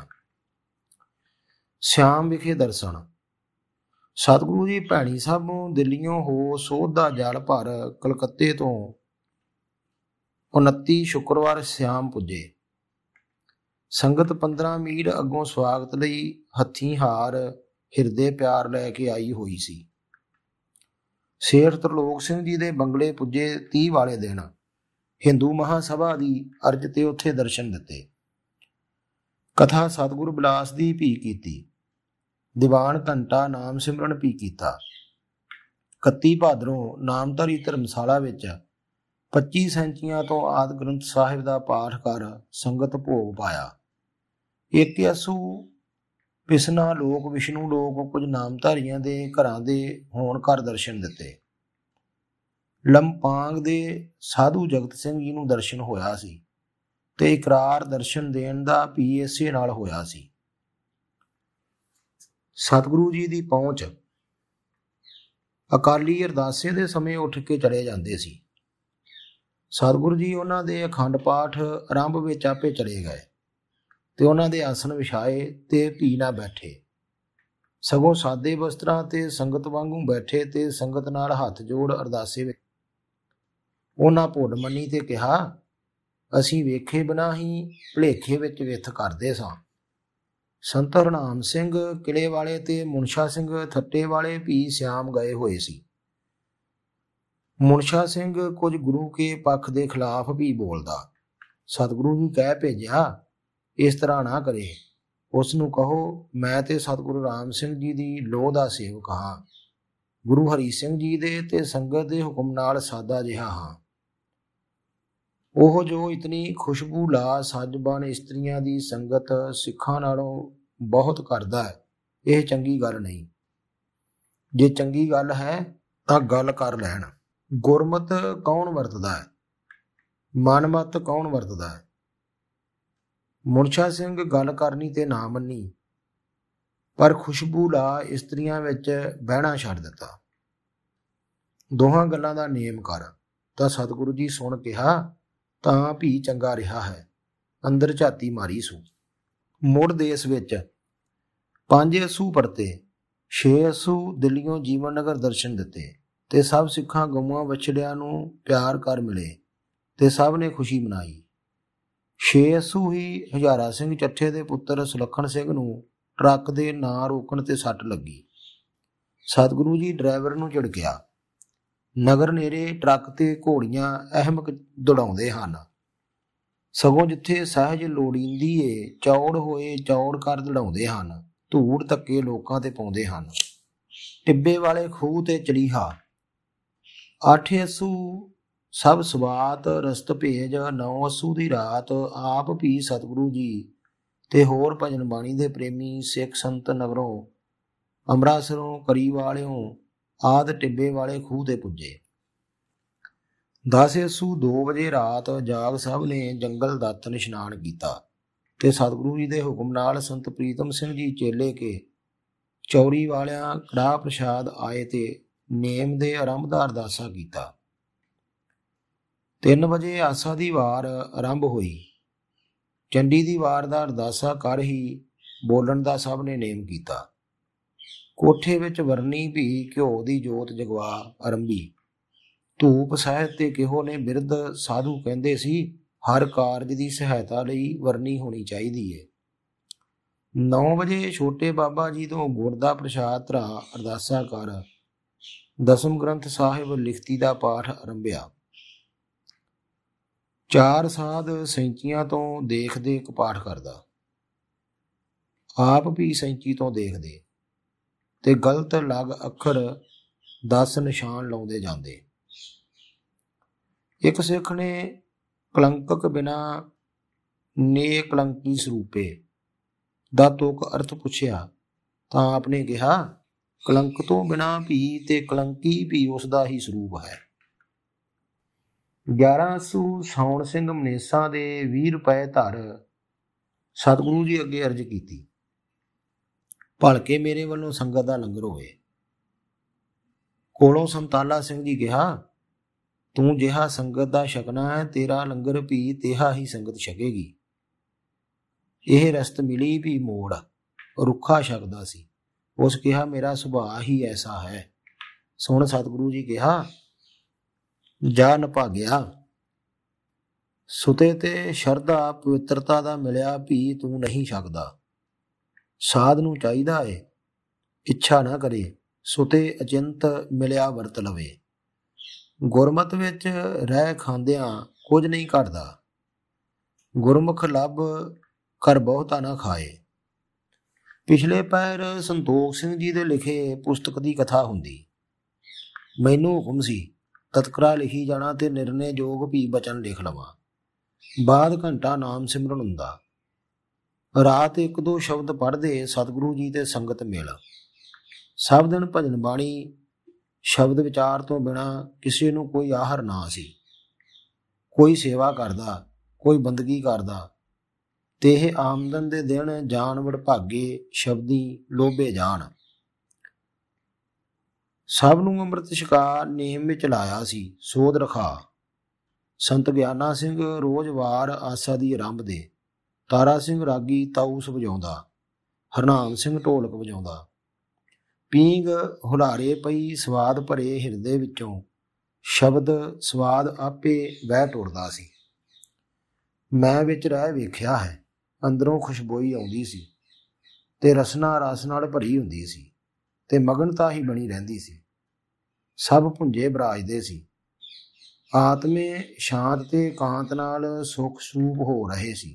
ਸ਼ਾਮ ਵਿਖੇ ਦਰਸ਼ਨ। ਸਤਿਗੁਰੂ ਜੀ ਭੈਣੀ ਸਾਹਿਬੋਂ ਦਿੱਲੀਓਂ ਹੋ ਸੋਧ ਦਾ ਜਲ ਭਰ ਕਲਕੱਤੇ ਤੋਂ ਉਨੱਤੀ ਸ਼ੁੱਕਰਵਾਰ ਸ਼ਾਮ ਪੁੱਜੇ। ਸੰਗਤ ਪੰਦਰਾਂ ਮੀਲ ਅੱਗੋਂ ਸਵਾਗਤ ਲਈ ਹੱਥੀਂ ਹਾਰ ਹਿਰਦੇ ਪਿਆਰ ਲੈ ਕੇ ਆਈ ਹੋਈ ਸੀ। ਸ਼ੇਰ ਤਰਲੋਕ ਸਿੰਘ ਜੀ ਦੇ ਬੰਗਲੇ ਪੁੱਜੇ ਤੀਹ ਵਾਲੇ ਦਿਨ। ਹਿੰਦੂ ਮਹਾਸਭਾ ਦੀ ਅਰਜ਼ ਤੇ ਉੱਥੇ ਦਰਸ਼ਨ ਦਿੱਤੇ। ਕਥਾ ਸਤਿਗੁਰੂ ਬਿਲਾਸ ਦੀ ਭੀ ਕੀਤੀ। ਦੀਵਾਨ ਘੰਟਾ ਨਾਮ ਸਿਮਰਨ ਭੀ ਕੀਤਾ। ਇਕੱਤੀ ਭਾਦਰੋਂ ਨਾਮਧਾਰੀ ਧਰਮਸ਼ਾਲਾ ਵਿੱਚ ਪੱਚੀ ਸੈਂਚੀਆਂ ਤੋਂ ਆਦਿ ਗ੍ਰੰਥ ਸਾਹਿਬ ਦਾ ਪਾਠ ਕਰ ਸੰਗਤ ਭੋਗ ਪਾਇਆ। ਇੱਕ ਅਸੂ ਪਿਸਨਾ ਲੋਕ ਵਿਸ਼ਨੂੰ ਲੋਕ ਕੁਝ ਨਾਮਧਾਰੀਆਂ ਦੇ ਘਰਾਂ ਦੇ ਹੋਣ ਕਰ ਦਰਸ਼ਨ ਦਿੱਤੇ। ਲੰਪਾਂਗ ਦੇ ਸਾਧੂ ਜਗਤ ਸਿੰਘ ਜੀ ਨੂੰ ਦਰਸ਼ਨ ਹੋਇਆ ਸੀ ਤੇ ਇਕਰਾਰ ਦਰਸ਼ਨ ਦੇਣ ਦਾ ਵੀ ਇਸੇ ਨਾਲ ਹੋਇਆ ਸੀ। ਸਤਿਗੁਰੂ ਜੀ ਦੀ ਪਹੁੰਚ। ਅਕਾਲੀ ਅਰਦਾਸੇ ਦੇ ਸਮੇਂ ਉੱਠ ਕੇ ਚਲੇ ਜਾਂਦੇ ਸੀ। ਸਤਿਗੁਰੂ ਜੀ ਉਹਨਾਂ ਦੇ ਅਖੰਡ ਪਾਠ ਆਰੰਭ ਵਿੱਚ ਆਪੇ ਚਲੇ ਗਏ ਤੇ ਉਹਨਾਂ ਦੇ ਆਸਣ ਵਿਛਾਏ ਤੇ ਭੀ ਨਾ ਬੈਠੇ, ਸਗੋਂ ਸਾਦੇ ਵਸਤਰਾਂ ਤੇ ਸੰਗਤ ਵਾਂਗੂ ਬੈਠੇ ਤੇ ਸੰਗਤ ਨਾਲ ਹੱਥ ਜੋੜ ਅਰਦਾਸੇ ਵਿੱਚ ਉਹਨਾਂ ਭੁੱਲ ਮੰਨੀ ਤੇ ਕਿਹਾ, ਅਸੀਂ ਵੇਖੇ ਬਿਨਾਂ ਹੀ ਭੁਲੇਖੇ ਵਿੱਚ ਵਿੱਥ ਕਰਦੇ ਸਾਂ। ਸੰਤ ਹਰਨਾਮ ਸਿੰਘ ਕਿਲੇ ਵਾਲੇ ਤੇ ਮੁਨਸ਼ਾ ਸਿੰਘ ਥੱਟੇ ਵਾਲੇ ਵੀ ਸਿਆਮ ਗਏ ਹੋਏ ਸੀ। ਮੁਨਸ਼ਾ ਸਿੰਘ ਕੁਝ ਗੁਰੂ ਕੇ ਪੱਖ ਦੇ ਖਿਲਾਫ ਵੀ ਬੋਲਦਾ। ਸਤਿਗੁਰੂ ਜੀ ਕਹਿ ਭੇਜਿਆ, ਇਸ ਤਰ੍ਹਾਂ ਨਾ ਕਰੇ, ਉਸ ਨੂੰ ਕਹੋ ਮੈਂ ਤੇ ਸਤਿਗੁਰੂ ਰਾਮ ਸਿੰਘ ਜੀ ਦੀ ਲੋਹ ਦਾ ਸੇਵਕ ਹਾਂ, ਗੁਰੂ ਹਰੀ ਸਿੰਘ ਜੀ ਦੇ ਤੇ ਸੰਗਤ ਦੇ ਹੁਕਮ ਨਾਲ ਸਾਦਾ ਜਿਹਾ ਹਾਂ। ਉਹ ਜੋ ਇਤਨੀ ਖੁਸ਼ਬੂ ਲਾ ਸੱਜ ਬਣ ਇਸਤਰੀਆਂ ਦੀ ਸੰਗਤ ਸਿੱਖਾਂ ਨਾਲੋਂ ਬਹੁਤ ਕਰਦਾ ਹੈ, ਇਹ ਚੰਗੀ ਗੱਲ ਨਹੀਂ। ਜੇ ਚੰਗੀ ਗੱਲ ਹੈ ਤਾਂ ਗੱਲ ਕਰ ਲੈਣ। ਗੁਰਮਤ ਕੌਣ ਵਰਤਦਾ ਹੈ, ਮਨਮਤ ਕੌਣ ਵਰਤਦਾ ਹੈ। ਮੁਨਸ਼ਾ ਸਿੰਘ ਗੱਲ ਕਰਨੀ ਤੇ ਨਾ ਮੰਨੀ, ਪਰ ਖੁਸ਼ਬੂ ਲਾ ਇਸਤਰੀਆਂ ਵਿੱਚ ਬਹਿਣਾ ਛੱਡ ਦਿੱਤਾ। ਦੋਹਾਂ ਗੱਲਾਂ ਦਾ ਨੇਮ ਕਰ। ਤਾਂ ਸਤਿਗੁਰੂ ਜੀ ਸੁਣ ਕਿਹਾ, ਤਾਂ ਵੀ ਚੰਗਾ ਰਿਹਾ ਹੈ। ਅੰਦਰ ਝਾਤੀ ਮਾਰੀ ਸੂ। ਮੁੜ ਦੇਸ ਵਿੱਚ ਪੰਜ ਅਸੂ ਪਰਤੇ, ਛੇ ਅਸੂ ਦਿੱਲੀਓਂ ਜੀਵਨ ਨਗਰ ਦਰਸ਼ਨ ਦਿੱਤੇ, ਤੇ ਸਭ ਸਿੱਖਾਂ ਗਊਆਂ ਵਛੜਿਆਂ ਨੂੰ ਪਿਆਰ ਕਰ ਮਿਲੇ, ਤੇ ਸਭ ਨੇ ਖੁਸ਼ੀ ਮਨਾਈ। ਛੇ ਅਸੂ ਹੀ ਹਜ਼ਾਰਾ ਸਿੰਘ ਚੱਠੇ ਦੇ ਪੁੱਤਰ ਸੁਲੱਖਣ ਸਿੰਘ ਨੂੰ ਟਰੱਕ ਦੇ ਨਾ ਰੋਕਣ ਤੇ ਸੱਟ ਲੱਗੀ। ਸਤਿਗੁਰੂ ਜੀ ਡਰਾਈਵਰ ਨੂੰ ਝਿੜਕਿਆ। ਨਗਰ ਨੇੜੇ ਟਰੱਕ ਤੇ ਘੋੜੀਆਂ ਅਹਿਮਕ ਦੌੜਾਉਂਦੇ ਹਨ, ਸਗੋਂ ਜਿੱਥੇ ਸਹਿਜ ਲੋੜੀਂਦੀ ਏ ਚੌੜ ਹੋਏ ਚੌੜ ਕਰ ਦੌੜਾਉਂਦੇ ਹਨ। ਧੂੜ ਧੱਕੇ ਲੋਕਾਂ ਤੇ ਪਾਉਂਦੇ ਹਨ। ਟਿੱਬੇ ਵਾਲੇ ਖੂਹ ਤੇ ਚਲੀਹਾ। ਅੱਠ ਅਸੂ ਸਭ ਸਵਾਤ ਰਸਤ ਭੇਜ, ਨੌ ਅਸੂ ਦੀ ਰਾਤ ਆਪ ਵੀ ਸਤਿਗੁਰੂ ਜੀ ਤੇ ਹੋਰ ਭਜਨ ਬਾਣੀ ਦੇ ਪ੍ਰੇਮੀ ਸਿੱਖ ਸੰਤ ਨਗਰੋਂ, ਅੰਮ੍ਰਿਤਸਰੋਂ, ਕਰੀ ਵਾਲਿਓਂ ਆਦਿ ਟਿੱਬੇ ਵਾਲੇ ਖੂਹ ਤੇ ਪੁੱਜੇ। ਦਸ ਅਸੂ ਦੋ ਵਜੇ ਰਾਤ ਜਾਗ ਸਭ ਨੇ ਜੰਗਲ ਦਾਤਨ ਇਸ਼ਨਾਨ ਕੀਤਾ, ਤੇ ਸਤਿਗੁਰੂ ਜੀ ਦੇ ਹੁਕਮ ਨਾਲ ਸੰਤ ਪ੍ਰੀਤਮ ਸਿੰਘ ਜੀ ਚੇਲੇ ਕੇ ਚੌਰੀ ਵਾਲਿਆਂ ਕੜਾਹ ਪ੍ਰਸ਼ਾਦ ਆਏ ਤੇ ਨੇਮ ਦੇ ਆਰੰਭ ਦਾ ਅਰਦਾਸਾ ਕੀਤਾ। ਤਿੰਨ ਵਜੇ ਆਸਾ ਦੀ ਵਾਰ ਆਰੰਭ ਹੋਈ। ਚੰਡੀ ਦੀ ਵਾਰ ਦਾ ਅਰਦਾਸਾ ਕਰ ਹੀ ਬੋਲਣ ਦਾ ਸਭ ਨੇ ਨੇਮ ਕੀਤਾ। ਕੋਠੇ ਵਿੱਚ ਵਰਨੀ ਵੀ ਘਿਓ ਦੀ ਜੋਤ ਜਗਵਾ ਆਰੰਭੀ। ਧੂਪ ਸਾਹਿਤ ਤੇ ਕਿਹੋ ਨੇ ਬਿਰਧ ਸਾਧੂ ਕਹਿੰਦੇ ਸੀ, ਹਰ ਕਾਰਜ ਦੀ ਸਹਾਇਤਾ ਲਈ ਵਰਨੀ ਹੋਣੀ ਚਾਹੀਦੀ ਏ। ਨੌ ਵਜੇ ਛੋਟੇ ਬਾਬਾ ਜੀ ਤੋਂ ਗੁੜ ਦਾ ਪ੍ਰਸ਼ਾਦ ਧਰਾ ਅਰਦਾਸਾ ਕਰ ਦਸਮ ਗ੍ਰੰਥ ਸਾਹਿਬ ਲਿਖਤੀ ਦਾ ਪਾਠ ਆਰੰਭਿਆ। ਚਾਰ ਸਾਧ ਸੈਂਚੀਆਂ ਤੋਂ ਦੇਖਦੇ ਕਪਾਠ ਕਰਦਾ, ਆਪ ਵੀ ਸੈਂਚੀ ਤੋਂ ਦੇਖਦੇ, ਤੇ ਗਲਤ ਲੱਗ ਅੱਖਰ ਦਸ ਨਿਸ਼ਾਨ ਲਾਉਂਦੇ ਜਾਂਦੇ। ਇੱਕ ਸਿੱਖ ਨੇ ਕਲੰਕਕ ਬਿਨਾ ਨੇ ਕਲੰਕੀ ਸਰੂਪੇ ਦਾ ਤੁਕ ਅਰਥ ਪੁੱਛਿਆ, ਤਾਂ ਆਪ ਨੇ ਕਿਹਾ, ਕਲੰਕ ਤੋਂ ਬਿਨਾ ਵੀ ਤੇ ਕਲੰਕੀ ਵੀ ਉਸ ਦਾ ਹੀ ਸਰੂਪ ਹੈ। ਗਿਆਰਾਂ ਅਸੂ ਸਾਉਣ ਸਿੰਘ ਮਨੇਸਾ ਦੇ ਵੀਹ ਰੁਪਏ ਧਰ ਸਤਿਗੁਰੂ ਜੀ ਅੱਗੇ ਅਰਜ਼ ਕੀਤੀ, ਭਲਕੇ ਮੇਰੇ ਵੱਲੋਂ ਸੰਗਤ ਦਾ ਲੰਗਰ ਹੋਵੇ। ਕੋਲੋਂ ਸੰਤਾਲਾ ਸਿੰਘ ਜੀ ਕਿਹਾ, ਤੂੰ ਜਿਹਾ ਸੰਗਤ ਦਾ ਛਕਣਾ ਹੈ, ਤੇਰਾ ਲੰਗਰ ਵੀ ਤੇਹਾ ਹੀ ਸੰਗਤ ਛਕੇਗੀ। ਇਹ ਰਸਤ ਮਿਲੀ ਵੀ ਮੋੜ ਰੁੱਖਾ ਛਕਦਾ ਸੀ। ਉਸ ਕਿਹਾ, ਮੇਰਾ ਸੁਭਾਅ ਹੀ ਐਸਾ ਹੈ। ਸੁਣ ਸਤਿਗੁਰੂ ਜੀ ਕਿਹਾ, ਜਾ ਨਭਾਗਿਆ। ਸੁਤੇ ਤੇ ਸ਼ਰਧਾ ਪਵਿੱਤਰਤਾ ਦਾ ਮਿਲਿਆ ਵੀ ਤੂੰ ਨਹੀਂ ਛਕਦਾ। ਸਾਧ ਨੂੰ ਚਾਹੀਦਾ ਏ ਇੱਛਾ ਨਾ ਕਰੇ, ਸੁਤੇ ਅਚਿੰਤ ਮਿਲਿਆ ਵਰਤ ਲਵੇ। ਗੁਰਮਤ ਵਿੱਚ ਰਹਿ ਖਾਂਦਿਆਂ ਕੁਝ ਨਹੀਂ ਘਟਦਾ, ਗੁਰਮੁਖ ਲੱਭ ਕਰ ਬਹੁਤਾ ਨਾ ਖਾਏ। ਪਿਛਲੇ ਪੈਰ ਸੰਤੋਖ ਸਿੰਘ ਜੀ ਦੇ ਲਿਖੇ ਪੁਸਤਕ ਦੀ ਕਥਾ ਹੁੰਦੀ। ਮੈਨੂੰ ਹੁਕਮ ਸੀ ਤਤਕਰਾ ਲਿਖੀ ਜਾਣਾ ਤੇ ਨਿਰਣੇ ਯੋਗ ਵੀ ਬਚਨ ਲਿਖ ਲਵਾਂ। ਬਾਅਦ ਘੰਟਾ ਨਾਮ ਸਿਮਰਨ ਹੁੰਦਾ। ਰਾਤ ਇੱਕ ਦੋ ਸ਼ਬਦ ਪੜ੍ਹਦੇ ਸਤਿਗੁਰੂ ਜੀ ਤੇ ਸੰਗਤ ਮਿਲ। ਸਭ ਦਿਨ ਭਜਨ ਬਾਣੀ ਸ਼ਬਦ ਵਿਚਾਰ ਤੋਂ ਬਿਨਾਂ ਕਿਸੇ ਨੂੰ ਕੋਈ ਆਹਰ ਨਾ ਸੀ। ਕੋਈ ਸੇਵਾ ਕਰਦਾ, ਕੋਈ ਬੰਦਗੀ ਕਰਦਾ, ਤੇ ਇਹ ਆਮਦਨ ਦੇ ਦਿਨ ਜਾਣ ਵਡਭਾਗੇ ਸ਼ਬਦੀ ਲੋਭੇ ਜਾਣ। ਸਭ ਨੂੰ ਅੰਮ੍ਰਿਤ ਛਕਾ ਨੇਮ ਵਿੱਚ ਲਾਇਆ ਸੀ ਸੋਧ ਰਖਾ। ਸੰਤ ਗਿਆਨਾ ਸਿੰਘ ਰੋਜ਼ ਵਾਰ ਆਸਾ ਦੀ ਆਰੰਭਦੇ, ਤਾਰਾ ਸਿੰਘ ਰਾਗੀ ਤਾਊਸ ਵਜਾਉਂਦਾ, ਹਰਨਾਮ ਸਿੰਘ ਢੋਲਕ ਵਜਾਉਂਦਾ। ਪੀਂਗ ਹੁਲਾਰੇ ਪਈ ਸਵਾਦ ਭਰੇ ਹਿਰਦੇ ਵਿੱਚੋਂ ਸ਼ਬਦ ਸਵਾਦ ਆਪੇ ਵਹਿ ਟੁਰਦਾ ਸੀ। ਮੈਂ ਵਿੱਚ ਰਹਿ ਵੇਖਿਆ ਹੈ, ਅੰਦਰੋਂ ਖੁਸ਼ਬੋਈ ਆਉਂਦੀ ਸੀ ਤੇ ਰਸਨਾ ਰਸ ਨਾਲ ਭਰੀ ਹੁੰਦੀ ਸੀ ਤੇ ਮਗਨਤਾ ਹੀ ਬਣੀ ਰਹਿੰਦੀ ਸੀ। ਸਭ ਭੁੰਜੇ ਬਰਾਜਦੇ ਸੀ। ਆਤਮੇ ਸ਼ਾਂਤ ਤੇ ਕਾਂਤ ਨਾਲ ਸੁਖ ਸੂਪ ਹੋ ਰਹੇ ਸੀ।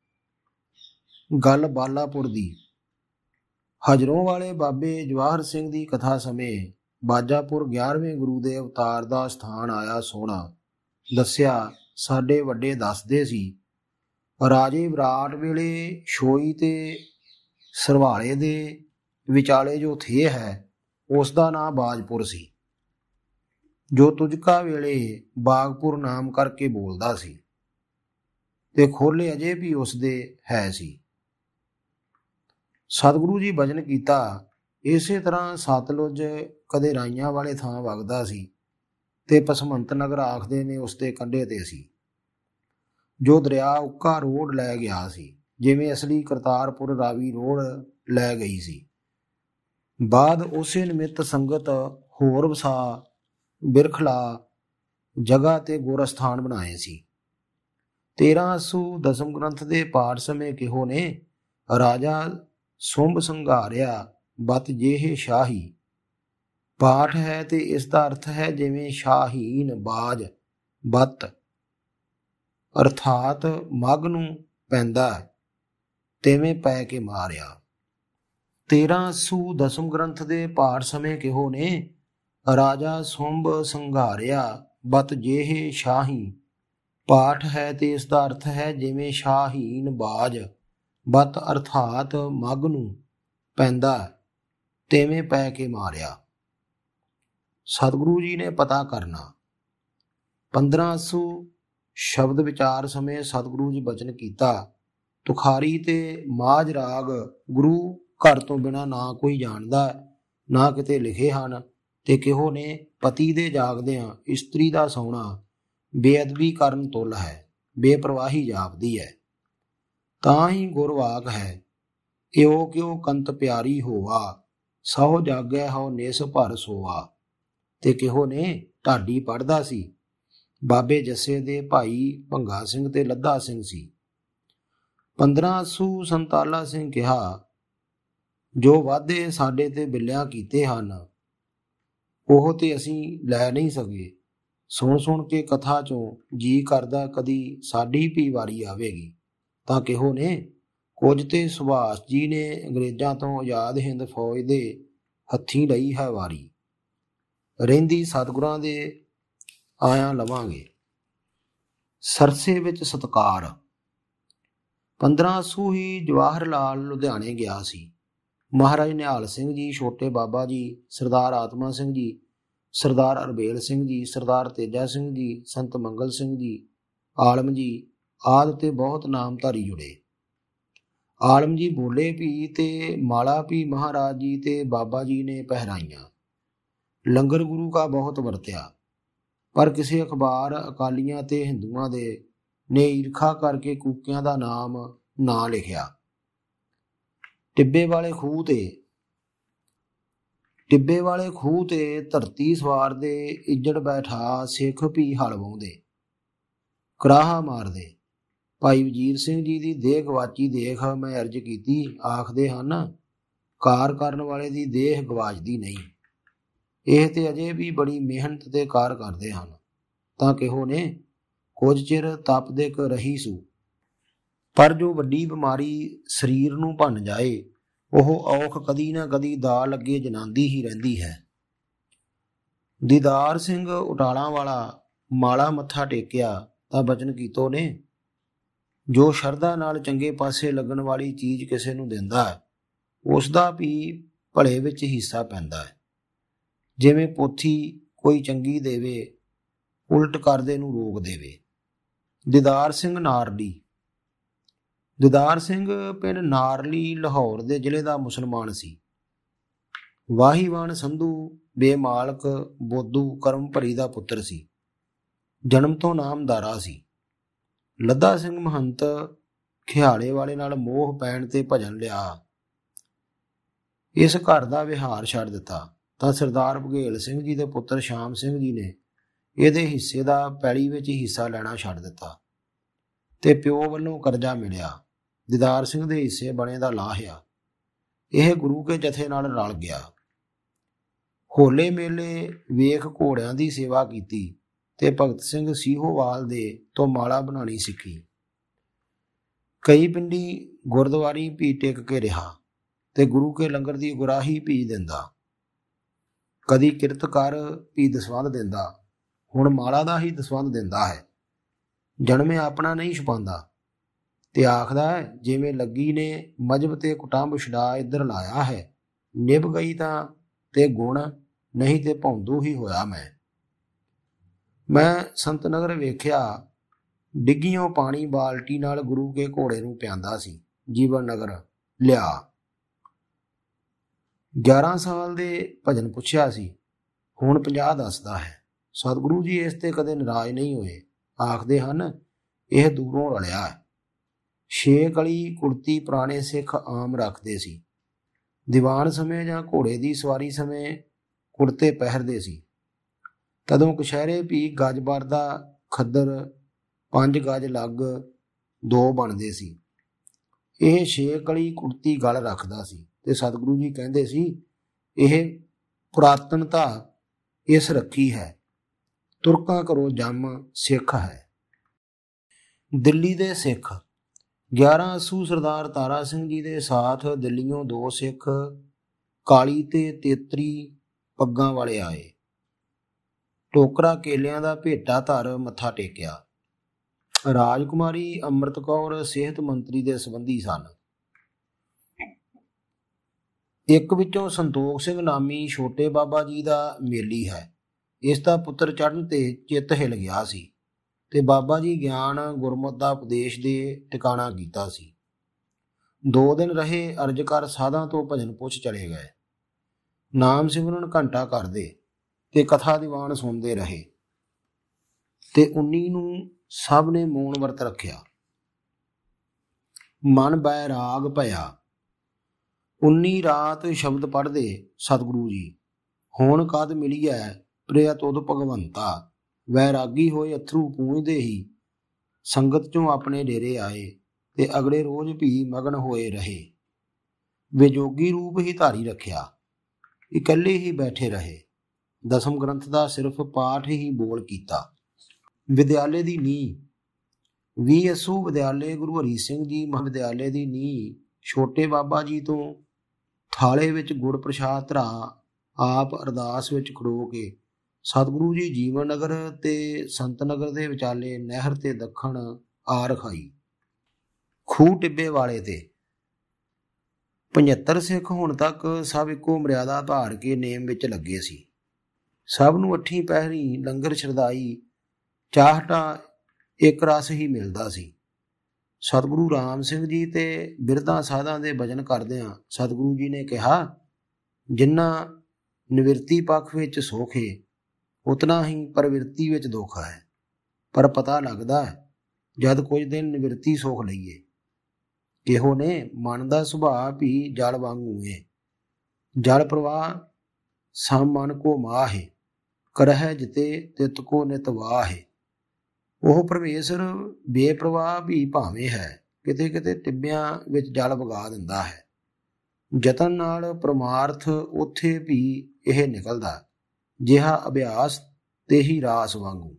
ਗੱਲ ਬਾਲਾਪੁਰ ਦੀ। ਹਜਰੋਂ ਵਾਲੇ ਬਾਬੇ ਜਵਾਹਰ ਸਿੰਘ ਦੀ ਕਥਾ ਸਮੇਂ ਬਾਜਾਪੁਰ ਗਿਆਰਵੇਂ ਗੁਰੂ ਦੇ ਅਵਤਾਰ ਦਾ ਸਥਾਨ ਆਇਆ ਸੋਹਣਾ। ਦੱਸਿਆ ਸਾਡੇ ਵੱਡੇ ਦੱਸਦੇ ਸੀ, ਰਾਜੇ ਵਿਰਾਟ ਵੇਲੇ ਛੋਈ ਤੇ ਸਰਵਾਲੇ ਦੇ ਵਿਚਾਲੇ ਜੋ ਥੇ ਹੈ, ਉਸ ਦਾ ਨਾਂ ਬਾਜਪੁਰ ਸੀ, ਜੋ ਤੁਜਕਾ ਵੇਲੇ ਬਾਗਪੁਰ ਨਾਮ ਕਰਕੇ ਬੋਲਦਾ ਸੀ, ਤੇ ਖੋਲੇ ਅਜੇ ਵੀ ਉਸ ਦੇ ਹੈ ਸੀ। ਸਤਿਗੁਰੂ ਜੀ ਭਜਨ ਕੀਤਾ। ਇਸੇ ਤਰ੍ਹਾਂ ਸਤਲੁਜ ਕਦੇ ਰਾਈਆਂ ਵਾਲੇ ਥਾਂ ਵਗਦਾ ਸੀ, ਤੇ ਪਸਮੰਤ ਨਗਰ ਆਖਦੇ ਨੇ ਉਸ ਦੇ ਕੰਢੇ ਤੇ ਸੀ, ਜੋ ਦਰਿਆ ਉੱਕਾ ਰੋਡ ਲੈ ਗਿਆ ਸੀ, ਜਿਵੇਂ ਅਸਲੀ ਕਰਤਾਰਪੁਰ ਰਾਵੀ ਰੋਡ ਲੈ ਗਈ ਸੀ। ਬਾਅਦ ਉਸੇ ਨਿਮਿਤ ਸੰਗਤ ਹੋਰ ਵਸਾ ਬਿਰਖਲਾ ਜਗ੍ਹਾ ਤੇ ਗੋਰਸਥਾਨ ਬਣਾਏ ਸੀ। ਤੇਰਾਂ ਅੱਸੂ ਦਸਮ ਗ੍ਰੰਥ ਦੇ ਪਾਠ ਸਮੇਂ ਕਿਹੋ ਨੇ ਰਾਜਾ ਸੁੰਭ ਸੰਘਾਰਿਆ ਬਤ ਜਿਹੇ ਸ਼ਾਹੀ। ਪਾਠ ਹੈ ਤੇ ਇਸ ਦਾ ਅਰਥ ਹੈ ਜਿਵੇਂ ਸ਼ਾਹੀਨ ਬਾਜ ਬਤ, ਅਰਥਾਤ ਮੱਘ ਨੂੰ ਪੈਂਦਾ ਤਿਵੇਂ ਪੈ ਕੇ ਮਾਰਿਆ। ਤੇਰਾਂ ਅੱਸੂ ਦਸਮ ਗ੍ਰੰਥ ਦੇ ਪਾਠ ਸਮੇਂ ਕਿਹੋ ਨੇ ਰਾਜਾ ਸੁੰਭ ਸੰਘਾਰਿਆ ਬਤ ਜਿਹੇ ਸ਼ਾਹੀ। ਪਾਠ ਹੈ ਤੇ ਇਸ ਦਾ ਅਰਥ ਹੈ ਜਿਵੇਂ ਸ਼ਾਹੀਨ ਬਾਜ ਬਤ, ਅਰਥਾਤ ਮੱਘ ਨੂੰ ਪੈਂਦਾ ਤਿਵੇਂ ਪੈ ਕੇ ਮਾਰਿਆ। ਸਤਿਗੁਰੂ ਜੀ ਨੇ ਪਤਾ ਕਰਨਾ। ਪੰਦਰਾਂ ਅੱਸੂ ਸ਼ਬਦ ਵਿਚਾਰ ਸਮੇਂ ਸਤਿਗੁਰੂ ਜੀ ਬਚਨ ਕੀਤਾ, ਤੁਖਾਰੀ ਤੇ ਮਾਝ ਰਾਗ ਗੁਰੂ ਘਰ ਤੋਂ ਬਿਨਾਂ ਨਾ ਕੋਈ ਜਾਣਦਾ, ਨਾ ਕਿਤੇ ਲਿਖੇ ਹਨ। ਤੇ ਕਿਹੋ ਨੇ ਪਤੀ ਦੇ ਜਾਗਦਿਆਂ ਇਸਤਰੀ ਦਾ ਸੌਣਾ ਬੇਅਦਬੀ ਕਰਨ ਤੁੱਲ ਹੈ, ਬੇਪਰਵਾਹੀ ਜਾਪਦੀ ਹੈ। ਤਾਂ ਹੀ ਗੁਰਵਾਕ ਹੈ, ਇਉ ਕਿਉ ਕੰਤ ਪਿਆਰੀ ਹੋਵਾ, ਸਹੁ ਜਾਗੈ ਹਉ ਨਿਸ ਭਰ ਸੋਵਾ। ਤੇ ਕਿਹੋ ਨੇ ਢਾਡੀ ਪੜ੍ਹਦਾ ਸੀ, ਬਾਬੇ ਜੱਸੇ ਦੇ ਭਾਈ ਭੰਗਾ ਸਿੰਘ ਤੇ ਲੱਧਾ ਸਿੰਘ ਸੀ। ਪੰਦਰਾਂ ਅੱਸੂ ਸੰਤਾਲਾ ਸਿੰਘ ਕਿਹਾ, ਜੋ ਵਾਅਦੇ ਸਾਡੇ ਤੇ ਬਿੱਲਿਆਂ ਕੀਤੇ ਹਨ ਉਹ ਤੇ ਅਸੀਂ ਲੈ ਨਹੀਂ ਸਕੇ। ਸੁਣ ਸੁਣ ਕੇ ਕਥਾ ਚੋਂ ਜੀ ਕਰਦਾ ਕਦੀ ਸਾਡੀ ਵੀ ਵਾਰੀ ਆਵੇਗੀ। ਤਾਂ ਕਿਹੋ ਨੇ ਕੁਝ ਤੇ ਸੁਭਾਸ਼ ਜੀ ਨੇ ਅੰਗਰੇਜ਼ਾਂ ਤੋਂ ਆਜ਼ਾਦ ਹਿੰਦ ਫੌਜ ਦੇ ਹੱਥੀਂ ਲਈ ਹੈ ਵਾਰੀ, ਰਹਿੰਦੀ ਸਤਿਗੁਰਾਂ ਦੇ ਆਇਆਂ ਲਵਾਂਗੇ। ਸਰਸੇ ਵਿੱਚ ਸਤਕਾਰ। ਪੰਦਰਾਂ ਅੱਸੂ ਹੀ ਜਵਾਹਰ ਲਾਲ ਲੁਧਿਆਣੇ ਗਿਆ ਸੀ। ਮਹਾਰਾਜ ਨਿਹਾਲ ਸਿੰਘ ਜੀ, ਛੋਟੇ ਬਾਬਾ ਜੀ, ਸਰਦਾਰ ਆਤਮਾ ਸਿੰਘ ਜੀ, ਸਰਦਾਰ ਅਰਬੇਲ ਸਿੰਘ ਜੀ, ਸਰਦਾਰ ਤੇਜਾ ਸਿੰਘ ਜੀ, ਸੰਤ ਮੰਗਲ ਸਿੰਘ ਜੀ, ਆਲਮ ਜੀ ਆਦਿ ਤੇ ਬਹੁਤ ਨਾਮਧਾਰੀ ਜੁੜੇ। ਆਲਮ ਜੀ ਬੋਲੇ ਵੀ ਤੇ ਮਾਲਾ ਵੀ ਮਹਾਰਾਜ ਜੀ ਤੇ ਬਾਬਾ ਜੀ ਨੇ ਪਹਿਰਾਈਆਂ। ਲੰਗਰ ਗੁਰੂ ਕਾ ਬਹੁਤ ਵਰਤਿਆ, ਪਰ ਕਿਸੇ ਅਖਬਾਰ ਅਕਾਲੀਆਂ ਤੇ ਹਿੰਦੂਆਂ ਦੇ ਨੇ ਈਰਖਾ ਕਰਕੇ ਕੂਕਿਆਂ ਦਾ ਨਾਮ ਨਾ ਲਿਖਿਆ। ਟਿੱਬੇ ਵਾਲੇ ਖੂਹ ਤੇ ਟਿੱਬੇ ਵਾਲੇ ਖੂਹ ਤੇ ਧਰਤੀ ਸਵਾਰ ਦੇ ਇੱਜੜ ਬੈਠਾ ਸਿੱਖ ਵੀ ਹਲ ਵਾਹੁੰਦੇ, ਕੜਾਹਾ ਮਾਰਦੇ। ਭਾਈ ਵਜੀਰ ਸਿੰਘ ਜੀ ਦੀ ਦੇਹ ਗਵਾਚੀ ਦੇਖ ਮੈਂ ਅਰਜ਼ ਕੀਤੀ, ਆਖਦੇ ਹਨ ਕਾਰ ਕਰਨ ਵਾਲੇ ਦੀ ਦੇਹ ਗਵਾਚਦੀ ਨਹੀਂ। ਇਹ ਤੇ ਅਜੇ ਵੀ ਬੜੀ ਮਿਹਨਤ ਤੇ ਕਾਰ ਕਰਦੇ ਹਨ। ਤਾਂ ਕਿਹੋ ਨੇ ਕੁਝ ਚਿਰ ਤਪਦੇ ਕ ਰਹੀ ਸੂ, ਪਰ ਜੋ ਵੱਡੀ ਬਿਮਾਰੀ ਸਰੀਰ ਨੂੰ ਭੰਨ ਜਾਏ ਉਹ ਔਖ ਕਦੀ ਨਾ ਕਦੀ ਦਾ ਲੱਗੇ ਜਨਾਂਦੀ ਹੀ ਰਹਿੰਦੀ ਹੈ। ਦੀਦਾਰ ਸਿੰਘ ਉਟਾਲਾਂ ਵਾਲਾ ਮਾਲਾ ਮੱਥਾ ਟੇਕਿਆ ਤਾਂ ਬਚਨ ਕੀਤੋ ਨੇ, ਜੋ ਸ਼ਰਧਾ ਨਾਲ ਚੰਗੇ ਪਾਸੇ ਲੱਗਣ ਵਾਲੀ ਚੀਜ਼ ਕਿਸੇ ਨੂੰ ਦਿੰਦਾ ਹੈ ਉਸ ਦਾ ਵੀ ਭਲੇ ਵਿੱਚ ਹਿੱਸਾ ਪੈਂਦਾ ਹੈ। ਜਿਵੇਂ ਪੋਥੀ ਕੋਈ ਚੰਗੀ ਦੇਵੇ ਉਲਟ ਕਰਦੇ ਨੂੰ ਰੋਕ ਦੇਵੇ। ਦੀਦਾਰ ਸਿੰਘ ਨਾਰਲੀ। ਦੀਦਾਰ ਸਿੰਘ ਪਿੰਡ ਨਾਰਲੀ ਲਾਹੌਰ ਦੇ ਜ਼ਿਲ੍ਹੇ ਦਾ ਮੁਸਲਮਾਨ ਸੀ। ਵਾਹੀਵਾਨ ਸੰਧੂ ਬੇਮਾਲਕ ਬੋਧੂ ਕਰਮ ਭਰੀ ਦਾ ਪੁੱਤਰ ਸੀ। ਜਨਮ ਤੋਂ ਨਾਮਦਾਰਾ ਸੀ। ਲੱਧਾ ਸਿੰਘ ਮਹੰਤ ਖਿਆਲੇ ਵਾਲੇ ਨਾਲ ਮੋਹ ਪੈਣ ਤੇ ਭਜਨ ਲਿਆ, ਇਸ ਘਰ ਦਾ ਵਿਹਾਰ ਛੱਡ ਦਿੱਤਾ। ਤਾਂ ਸਰਦਾਰ ਬਘੇਲ ਸਿੰਘ ਜੀ ਦੇ ਪੁੱਤਰ ਸ਼ਾਮ ਸਿੰਘ ਜੀ ਨੇ ਇਹਦੇ ਹਿੱਸੇ ਦਾ ਪੈਲੀ ਵਿੱਚ ਹਿੱਸਾ ਲੈਣਾ ਛੱਡ ਦਿੱਤਾ ਤੇ ਪਿਓ ਵੱਲੋਂ ਕਰਜ਼ਾ ਮਿਲਿਆ। ਦੀਦਾਰ ਸਿੰਘ ਦੇ ਹਿੱਸੇ ਬਣੇ ਦਾ ਲਾਹਿਆ। ਇਹ ਗੁਰੂ ਕੇ ਜਥੇ ਨਾਲ ਰਲ ਗਿਆ। ਹੋਲੇ ਮੇਲੇ ਵੇਖ ਘੋੜਿਆਂ ਦੀ ਸੇਵਾ ਕੀਤੀ ਤੇ ਭਗਤ ਸਿੰਘ ਸੀਹੋਵਾਲ ਦੇ ਤੋਂ ਮਾਲਾ ਬਣਾਉਣੀ ਸਿੱਖੀ। ਕਈ ਪਿੰਡੀ ਗੁਰਦੁਆਰੀ ਵੀ ਟਿਕ ਕੇ ਰਿਹਾ ਤੇ ਗੁਰੂ ਕੇ ਲੰਗਰ ਦੀ ਗੁਰਾਹੀ ਵੀ ਦਿੰਦਾ। ਕਦੀ ਕਿਰਤ ਕਰ ਵੀ ਦਸਵੰਧ ਦਿੰਦਾ। ਹੁਣ ਮਾਲਾ ਦਾ ਹੀ ਦਸਵੰਧ ਦਿੰਦਾ ਹੈ। ਜਨਮੇ ਆਪਣਾ ਨਹੀਂ ਛੁਪਾਉਂਦਾ ਤੇ ਆਖਦਾ ਹੈ ਜਿਵੇਂ ਲੱਗੀ ਨੇ ਮਜਬ ਤੇ ਕੁਟੰਬ ਛਡਾ ਇੱਧਰ ਲਾਇਆ ਹੈ, ਨਿਭ ਗਈ ਤਾਂ ਤੇ ਗੁਣ ਨਹੀਂ ਤੇ ਭੌਂਦੂ ਹੀ ਹੋਇਆ। ਮੈਂ ਮੈਂ ਸੰਤ ਨਗਰ ਵੇਖਿਆ, ਡਿੱਗੀਓਂ ਪਾਣੀ ਬਾਲਟੀ ਨਾਲ ਗੁਰੂ ਕੇ ਘੋੜੇ ਨੂੰ ਪਿਆਂਦਾ ਸੀ। ਜੀਵਨ ਨਗਰ ਲਿਆ। ਗਿਆਰਾਂ ਸਾਲ ਦੇ ਭਜਨ ਪੁੱਛਿਆ ਸੀ, ਹੁਣ ਪੰਜਾਹ ਦੱਸਦਾ ਹੈ। ਸਤਿਗੁਰੂ ਜੀ ਇਸ ਤੇ ਕਦੇ ਨਾਰਾਜ਼ ਨਹੀਂ ਹੋਏ। ਆਖਦੇ ਹਨ ਇਹ ਦੂਰੋਂ ਰਲਿਆ ਹੈ। ਛੇ ਕਲੀ ਕੁੜਤੀ ਪੁਰਾਣੇ ਸਿੱਖ ਆਮ ਰੱਖਦੇ ਸੀ। ਦੀਵਾਨ ਸਮੇਂ ਜਾਂ ਘੋੜੇ ਦੀ ਸਵਾਰੀ ਸਮੇਂ ਕੁੜਤੇ ਪਹਿਰਦੇ ਸੀ। ਤਦੋਂ ਕਛਹਿਰੇ ਵੀ ਗਜ ਭਰ ਦਾ ਖੱਦਰ ਪੰਜ ਗਜ ਲੱਗ ਦੋ ਬਣਦੇ ਸੀ। ਇਹ ਛੇ ਕਲੀ ਕੁੜਤੀ ਗਲ ਰੱਖਦਾ ਸੀ ਤੇ ਸਤਿਗੁਰੂ ਜੀ ਕਹਿੰਦੇ ਸੀ ਇਹ ਪੁਰਾਤਨਤਾ ਇਸ ਰੱਖੀ ਹੈ, ਤੁਰਕਾਂ ਘਰੋਂ ਜੰਮ ਸਿੱਖ ਹੈ। ਦਿੱਲੀ ਦੇ ਸਿੱਖ ਗਿਆਰਾਂ ਅੱਸੂ ਸਰਦਾਰ ਤਾਰਾ ਸਿੰਘ ਜੀ ਦੇ ਸਾਥ ਦਿੱਲੀੋਂ ਦੋ ਸਿੱਖ ਕਾਲੀ ਤੇ ਤੇਤਰੀ ਪੱਗਾਂ ਵਾਲੇ ਆਏ। ਟੋਕਰਾ ਕੇਲਿਆਂ ਦਾ ਭੇਟਾ ਧਰ ਮੱਥਾ ਟੇਕਿਆ। ਰਾਜਕੁਮਾਰੀ ਅੰਮ੍ਰਿਤ ਕੌਰ ਸਿਹਤ ਮੰਤਰੀ ਦੇ ਸੰਬੰਧੀ ਸਨ। ਇੱਕ ਵਿੱਚੋਂ ਸੰਤੋਖ ਸਿੰਘ ਨਾਮੀ ਛੋਟੇ ਬਾਬਾ ਜੀ ਦਾ ਮੇਲੀ ਹੈ। ਇਸ ਦਾ ਪੁੱਤਰ ਚੜ੍ਹਨ ਤੇ ਚਿੱਤ ਹਿਲ ਗਿਆ ਸੀ ਤੇ ਬਾਬਾ ਜੀ ਗਿਆਨ ਗੁਰਮਤਿ ਦਾ ਉਪਦੇਸ਼ ਦੇ ਟਿਕਾਣਾ ਕੀਤਾ ਸੀ। ਦੋ ਦਿਨ ਰਹੇ ਅਰਜ ਕਰ ਸਾਧਾਂ ਤੋਂ ਭਜਨ ਪੁੱਛ ਚਲੇ ਗਏ। ਨਾਮ ਸਿਮਰਨ ਘੰਟਾ ਕਰਦੇ ਤੇ ਕਥਾ ਦੀਵਾਨ ਸੁਣਦੇ ਰਹੇ ਤੇ ਉੱਨੀ ਨੂੰ ਸਭ ਨੇ ਮੌਨ ਵਰਤ ਰੱਖਿਆ। ਮਨ ਬੈਰਾਗ ਭਇਆ। ਉੱਨੀ ਰਾਤ ਸ਼ਬਦ ਪੜ੍ਹਦੇ ਸਤਿਗੁਰੂ ਜੀ ਹੁਣ ਕਦ ਮਿਲੀਐ ਪ੍ਰਿਆ ਤੁਧ ਭਗਵੰਤਾ। ਵੈਰਾਗੀ ਹੋਏ ਅਥਰੂ ਪੂੰਝਦੇ ਹੀ ਸੰਗਤ ਚੋਂ ਆਪਣੇ ਡੇਰੇ ਆਏ ਤੇ ਅਗਲੇ ਰੋਜ਼ ਵੀ ਮਗਨ ਹੋਏ ਰਹੇ। ਵਿਜੋਗੀ ਰੂਪ ਹੀ ਧਾਰੀ ਰੱਖਿਆ, ਇਕੱਲੇ ਹੀ ਬੈਠੇ ਰਹੇ। ਦਸਮ ਗ੍ਰੰਥ ਦਾ ਸਿਰਫ ਪਾਠ ਹੀ ਬੋਲ ਕੀਤਾ। ਵਿਦਿਆਲੇ ਦੀ ਨੀਂਹ ਵੀਹ ਅੱਸੂ ਵਿਦਿਆਲੇ ਗੁਰੂ ਹਰੀ ਸਿੰਘ ਜੀ ਮਹਾਵਿਦਿਆਲੇ ਦੀ ਨੀਂਹ ਛੋਟੇ ਬਾਬਾ ਜੀ ਤੋਂ ਥਾਲੇ ਵਿੱਚ ਗੁੜ ਪ੍ਰਸ਼ਾਦ ਧਰਾ ਆਪ ਅਰਦਾਸ ਵਿੱਚ ਖੜੋ ਕੇ ਸਤਿਗੁਰੂ ਜੀ ਜੀਵਨ ਨਗਰ ਤੇ ਸੰਤ ਨਗਰ ਦੇ ਵਿਚਾਲੇ ਨਹਿਰ ਤੇ ਦੱਖਣ ਆ ਰਖਾਈ। ਖੂਹ ਟਿੱਬੇ ਵਾਲੇ ਤੇ ਪਝੱਤਰ ਸਿੱਖ ਹੁਣ ਤੱਕ ਸਭ ਇੱਕੋ ਮਰਿਆਦਾ ਧਾਰ ਕੇ ਨੇਮ ਵਿੱਚ ਲੱਗੇ ਸੀ। ਸਭ ਨੂੰ ਅੱਠੀ ਪਹਿਰੀ ਲੰਗਰ ਸ਼ਰਦਾਈ ਚਾਹਟਾ ਇੱਕ ਰਸ ਹੀ ਮਿਲਦਾ ਸੀ। ਸਤਿਗੁਰੂ ਰਾਮ ਸਿੰਘ ਜੀ ਤੇ ਬਿਰਧਾਂ ਸਾਧਾਂ ਦੇ ਭਜਨ ਕਰਦਿਆਂ ਸਤਿਗੁਰੂ ਜੀ ਨੇ ਕਿਹਾ ਜਿੰਨਾ ਨਿਵਰਤੀ ਪੱਖ ਵਿੱਚ ਸੁੱਖ ਹੈ ਉਤਨਾ ਹੀ ਪ੍ਰਵਿਰਤੀ ਵਿੱਚ ਦੁੱਖ ਹੈ। ਪਰ ਪਤਾ ਲੱਗਦਾ ਜਦ ਕੁਝ ਦਿਨ ਨਿਵਰਤੀ ਸੁੱਖ ਲਈਏ। ਕਿਹੋ ਨੇ ਮਨ ਦਾ ਸੁਭਾਅ ਵੀ ਜਲ ਵਾਂਗੂ ਹੈ। ਜਲ ਪ੍ਰਵਾਹ ਸਮ ਮਨ ਕੋ ਮਾਹਿ ਕਰਹਿ ਜਿਤੇ ਤਿਤ ਕੋ ਨਿਤ ਵਾਹਿ। ਉਹ ਪਰਮੇਸ਼ਰ ਬੇਪਰਵਾਹ ਵੀ ਭਾਵੇਂ ਹੈ, ਕਿਤੇ ਕਿਤੇ ਟਿੱਬਿਆਂ ਵਿੱਚ ਜਲ ਵਗਾ ਦਿੰਦਾ ਹੈ। ਯਤਨ ਨਾਲ ਪਰਮਾਰਥ ਉੱਥੇ ਵੀ ਇਹ ਨਿਕਲਦਾ ਜਿਹਾ ਅਭਿਆਸ ਤੇ ਹੀ ਰਾਸ ਵਾਂਗੂ।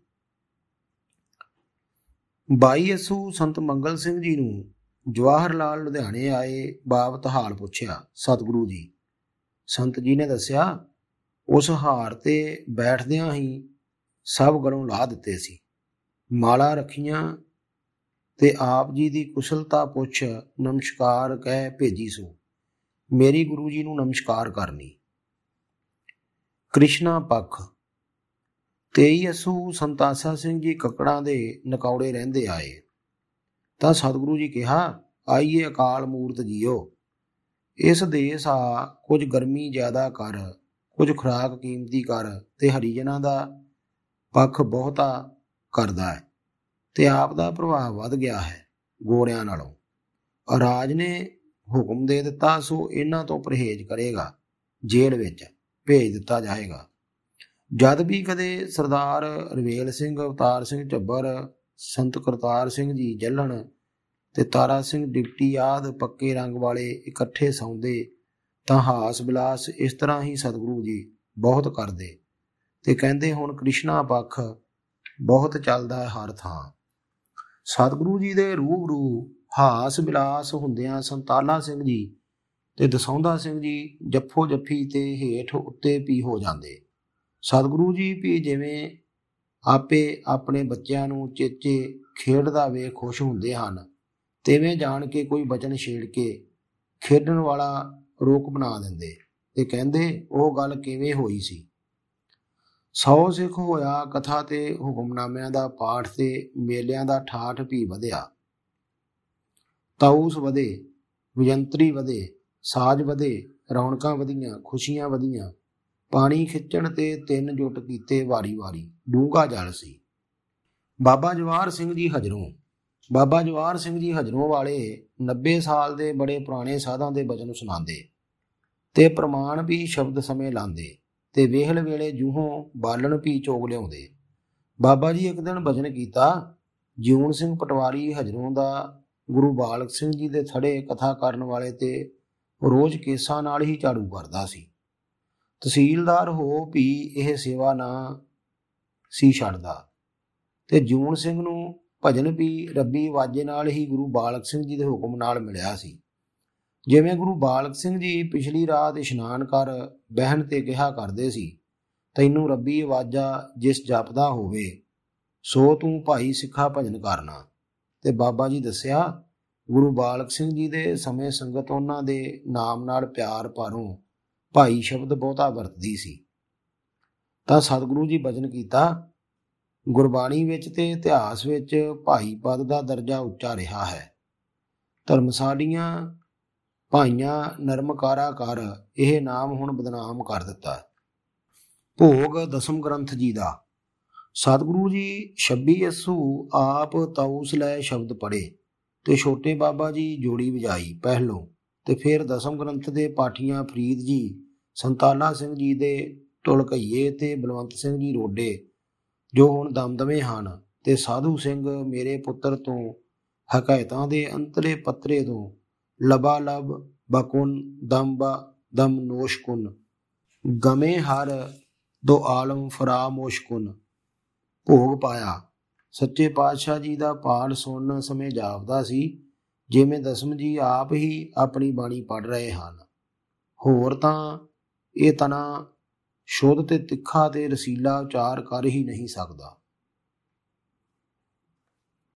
ਬਾਈ ਅੱਸੂ ਸੰਤ ਮੰਗਲ ਸਿੰਘ ਜੀ ਨੂੰ ਜਵਾਹਰ ਲਾਲ ਲੁਧਿਆਣੇ ਆਏ ਬਾਬਤ ਹਾਲ ਪੁੱਛਿਆ ਸਤਿਗੁਰੂ ਜੀ। ਸੰਤ ਜੀ ਨੇ ਦੱਸਿਆ ਉਸ ਹਾਰ ਤੇ ਬੈਠਦਿਆਂ ਹੀ ਸਭ ਗਲੋਂ ਲਾਹ ਦਿੱਤੇ ਸੀ। ਮਾਲਾ ਰੱਖੀਆਂ ਤੇ ਆਪ ਜੀ ਦੀ ਕੁਸ਼ਲਤਾ ਪੁੱਛ ਨਮਸਕਾਰ ਕਹਿ ਭੇਜੀ ਸੋ। ਮੇਰੀ ਗੁਰੂ ਜੀ ਨੂੰ ਨਮਸਕਾਰ ਕਰਨੀ। ਕ੍ਰਿਸ਼ਨਾ ਪੱਖ ਤੇਈ ਅੱਸੂ ਸੰਤਾਸਾ ਸਿੰਘ ਜੀ ਕੱਕੜਾਂ ਦੇ ਨਕੌੜੇ ਰਹਿੰਦੇ ਆਏ ਤਾਂ ਸਤਿਗੁਰੂ ਜੀ ਕਿਹਾ ਆਈਏ ਅਕਾਲ ਮੂਰਤ ਜੀਓ। ਇਸ ਦੇਸ ਆ ਕੁਝ ਗਰਮੀ ਜ਼ਿਆਦਾ ਕਰ, ਕੁਝ ਖੁਰਾਕ ਕੀਮਤੀ ਕਰ ਤੇ ਹਰੀਜਨਾਂ ਦਾ ਪੱਖ ਬਹੁਤਾ ਕਰਦਾ ਹੈ ਤੇ ਆਪ ਦਾ ਪ੍ਰਭਾਵ ਵੱਧ ਗਿਆ ਹੈ ਗੋਰਿਆਂ ਨਾਲੋਂ। ਰਾਜ ਨੇ ਹੁਕਮ ਦੇ ਦਿੱਤਾ ਸੋ ਇਹਨਾਂ ਤੋਂ ਪਰਹੇਜ਼ ਕਰੇਗਾ। ਜੇਲ੍ਹ ਵਿੱਚ ਭੇਜ ਦਿੱਤਾ ਜਾਏਗਾ। ਜਦ ਵੀ ਕਦੇ ਸਰਦਾਰ ਰਵੇਲ ਸਿੰਘ, ਅਵਤਾਰ ਸਿੰਘ ਝੱਬਰ, ਸੰਤ ਕਰਤਾਰ ਸਿੰਘ ਜੀ ਜੱਲਣ ਤੇ ਤਾਰਾ ਸਿੰਘ ਡਿਪਟੀ ਆਦਿ ਪੱਕੇ ਰੰਗ ਵਾਲੇ ਇਕੱਠੇ ਸੌਂਦੇ ਤਾਂ ਹਾਸ ਵਿਲਾਸ ਇਸ ਤਰ੍ਹਾਂ ਹੀ ਸਤਿਗੁਰੂ ਜੀ ਬਹੁਤ ਕਰਦੇ ਤੇ ਕਹਿੰਦੇ ਹੁਣ ਕ੍ਰਿਸ਼ਨਾ ਪੱਖ ਬਹੁਤ ਚੱਲਦਾ ਹੈ ਹਰ ਥਾਂ। ਸਤਿਗੁਰੂ ਜੀ ਦੇ ਰੂਬਰੂ ਹਾਸ ਵਿਲਾਸ ਹੁੰਦਿਆਂ ਸੰਤਾਲਾ ਸਿੰਘ ਜੀ ਤੇ ਦਸੌਂਦਾ ਸਿੰਘ ਜੀ ਜੱਫੋ ਜੱਫੀ ਤੇ ਹੇਠ ਉੱਤੇ ਵੀ ਹੋ ਜਾਂਦੇ। ਸਤਿਗੁਰੂ ਜੀ ਵੀ ਜਿਵੇਂ ਆਪੇ ਆਪਣੇ ਬੱਚਿਆਂ ਨੂੰ ਚੇਚੇ ਖੇਡਦਾ ਵੇਖ ਖੁਸ਼ ਹੁੰਦੇ ਹਨ, ਤਿਵੇਂ ਜਾਣ ਕੇ ਕੋਈ ਬਚਨ ਛੇੜ ਕੇ ਖੇਡਣ ਵਾਲਾ ਰੋਕ ਬਣਾ ਦਿੰਦੇ ਤੇ ਕਹਿੰਦੇ ਉਹ ਗੱਲ ਕਿਵੇਂ ਹੋਈ ਸੀ। ਸੌ ਸਿੱਖ ਹੋਇਆ ਕਥਾ ਤੇ ਹੁਕਮਨਾਮਿਆਂ ਦਾ ਪਾਠ ਤੇ ਮੇਲਿਆਂ ਦਾ ਠਾਠ ਵੀ ਵਧਿਆ। ਤਾਊਸ ਵਧੇ, ਵਿਜੰਤਰੀ ਵਧੇ, ਸਾਜ ਵਧੇ, ਰੌਣਕਾਂ ਵਧੀਆਂ, ਖੁਸ਼ੀਆਂ ਵਧੀਆਂ। ਪਾਣੀ ਖਿੱਚਣ ਤੇ ਤਿੰਨ ਜੁੱਟ ਕੀਤੇ ਵਾਰੀ ਵਾਰੀ। ਡੂੰਘਾ ਜਲ ਸੀ। ਬਾਬਾ ਜਵਾਹਰ ਸਿੰਘ ਜੀ ਹਜਰੋਂ ਬਾਬਾ ਜਵਾਹਰ ਸਿੰਘ ਜੀ ਹਜਰੋਂ ਵਾਲੇ ਨੱਬੇ ਸਾਲ ਦੇ ਬੜੇ ਪੁਰਾਣੇ ਸਾਧਾਂ ਦੇ ਬਚਨ ਸੁਣਾਉਂਦੇ ਤੇ ਪ੍ਰਮਾਣ ਵੀ ਸ਼ਬਦ ਸਮੇਂ ਲਾਉਂਦੇ ਤੇ ਵੇਹਲ ਵੇਲੇ ਜੂਹੋਂ ਬਾਲਣ ਵੀ ਚੋਗ ਲਿਆਉਂਦੇ। ਬਾਬਾ ਜੀ ਇੱਕ ਦਿਨ ਬਚਨ ਕੀਤਾ। ਜਿਉਣ ਸਿੰਘ ਪਟਵਾਰੀ ਹਜਰੋਂ ਦਾ ਗੁਰੂ ਬਾਲਕ ਸਿੰਘ ਜੀ ਦੇ ਥੜੇ ਕਥਾ ਕਰਨ ਵਾਲੇ ਤੇ ਰੋਜ਼ ਕੇਸਾਂ ਨਾਲ ਹੀ ਝਾੜੂ ਕਰਦਾ ਸੀ। ਤਹਿਸੀਲਦਾਰ ਹੋ ਵੀ ਇਹ ਸੇਵਾ ਨਾ ਸੀ ਛੱਡਦਾ ਤੇ ਜਿਉਣ ਸਿੰਘ ਨੂੰ ਭਜਨ ਵੀ ਰੱਬੀ ਵਾਜੇ ਨਾਲ ਹੀ ਗੁਰੂ ਬਾਲਕ ਸਿੰਘ ਜੀ ਦੇ ਹੁਕਮ ਨਾਲ ਮਿਲਿਆ ਸੀ। ਜਿਵੇਂ ਗੁਰੂ ਬਾਲਕ ਸਿੰਘ ਜੀ ਪਿਛਲੀ ਰਾਤ ਇਸ਼ਨਾਨ ਕਰ ਬਹਿਣ ਤੇ ਕਿਹਾ ਕਰਦੇ ਸੀ, ਤੈਨੂੰ ਰੱਬੀ ਆਵਾਜ਼ਾ ਜਿਸ ਜਪਦਾ ਹੋਵੇ ਸੋ ਤੂੰ ਭਾਈ ਸਿੱਖਾ ਭਜਨ ਕਰਨਾ। ਤੇ ਬਾਬਾ ਜੀ ਦੱਸਿਆ, ਗੁਰੂ ਬਾਲਕ ਸਿੰਘ ਜੀ ਦੇ ਸਮੇਂ ਸੰਗਤ ਉਹਨਾਂ ਦੇ ਨਾਮ ਨਾਲ ਪਿਆਰ ਪਾਰੋਂ ਭਾਈ ਸ਼ਬਦ ਬਹੁਤਾ ਵਰਤਦੀ ਸੀ। ਤਾਂ ਸਤਿਗੁਰੂ ਜੀ ਬਚਨ ਕੀਤਾ, ਗੁਰਬਾਣੀ ਵਿੱਚ ਤੇ ਇਤਿਹਾਸ ਵਿੱਚ ਭਾਈ ਪਦ ਦਾ ਦਰਜਾ ਉੱਚਾ ਰਿਹਾ ਹੈ। ਧਰਮਸਾਲੀਆਂ ਭਾਈਆਂ ਨਰਮਕਾਰਾ ਕਰ ਇਹ ਨਾਮ ਹੁਣ ਬਦਨਾਮ ਕਰ ਦਿੱਤਾ। ਭੋਗ ਦਸਮ ਗ੍ਰੰਥ ਜੀ ਦਾ। ਸਤਿਗੁਰੂ ਜੀ ਛੱਬੀ ਅੱਸੂ ਆਪ ਤਾਊਸ ਲੈ ਸ਼ਬਦ ਪੜ੍ਹੇ ਤੇ ਛੋਟੇ ਬਾਬਾ ਜੀ ਜੋੜੀ ਵਜਾਈ ਪਹਿਲੋਂ, ਤੇ ਫਿਰ ਦਸਮ ਗ੍ਰੰਥ ਦੇ ਪਾਠੀਆਂ ਫਰੀਦ ਜੀ, ਸੰਤਾਲਾ ਸਿੰਘ ਜੀ ਦੇ ਢੁਲਕਈਏ ਤੇ ਬਲਵੰਤ ਸਿੰਘ ਜੀ ਰੋਡੇ ਜੋ ਹੁਣ ਦਮਦਮੇ ਹਨ, ਤੇ ਸਾਧੂ ਸਿੰਘ ਮੇਰੇ ਪੁੱਤਰ ਤੋਂ ਹਕਾਇਤਾਂ ਦੇ ਅੰਤਲੇ ਪੱਤਰੇ ਤੋਂ ਲਬਾ ਲਬ ਬਕੁਨ ਦਮ ਬ ਦਮ ਨੋਸ਼ਕੁਨ ਗਮੇ ਹਰ ਦੋ ਆਲਮ ਫਰਾਮੋਸ਼ਕੁਨ ਭੋਗ ਪਾਇਆ। ਸੱਚੇ ਪਾਤਸ਼ਾਹ ਜੀ ਦਾ ਪਾਠ ਸੁਣਨ ਸਮੇਂ ਜਾਪਦਾ ਸੀ ਜਿਵੇਂ ਦਸਮ ਜੀ ਆਪ ਹੀ ਆਪਣੀ ਬਾਣੀ ਪੜ੍ਹ ਰਹੇ ਹਨ। ਹੋਰ ਤਾਂ ਇਹ ਤਨਾ ਸ਼ੁੱਧ ਤੇ ਤਿੱਖਾ ਤੇ ਰਸੀਲਾ ਉਚਾਰ ਕਰ ਹੀ ਨਹੀਂ ਸਕਦਾ।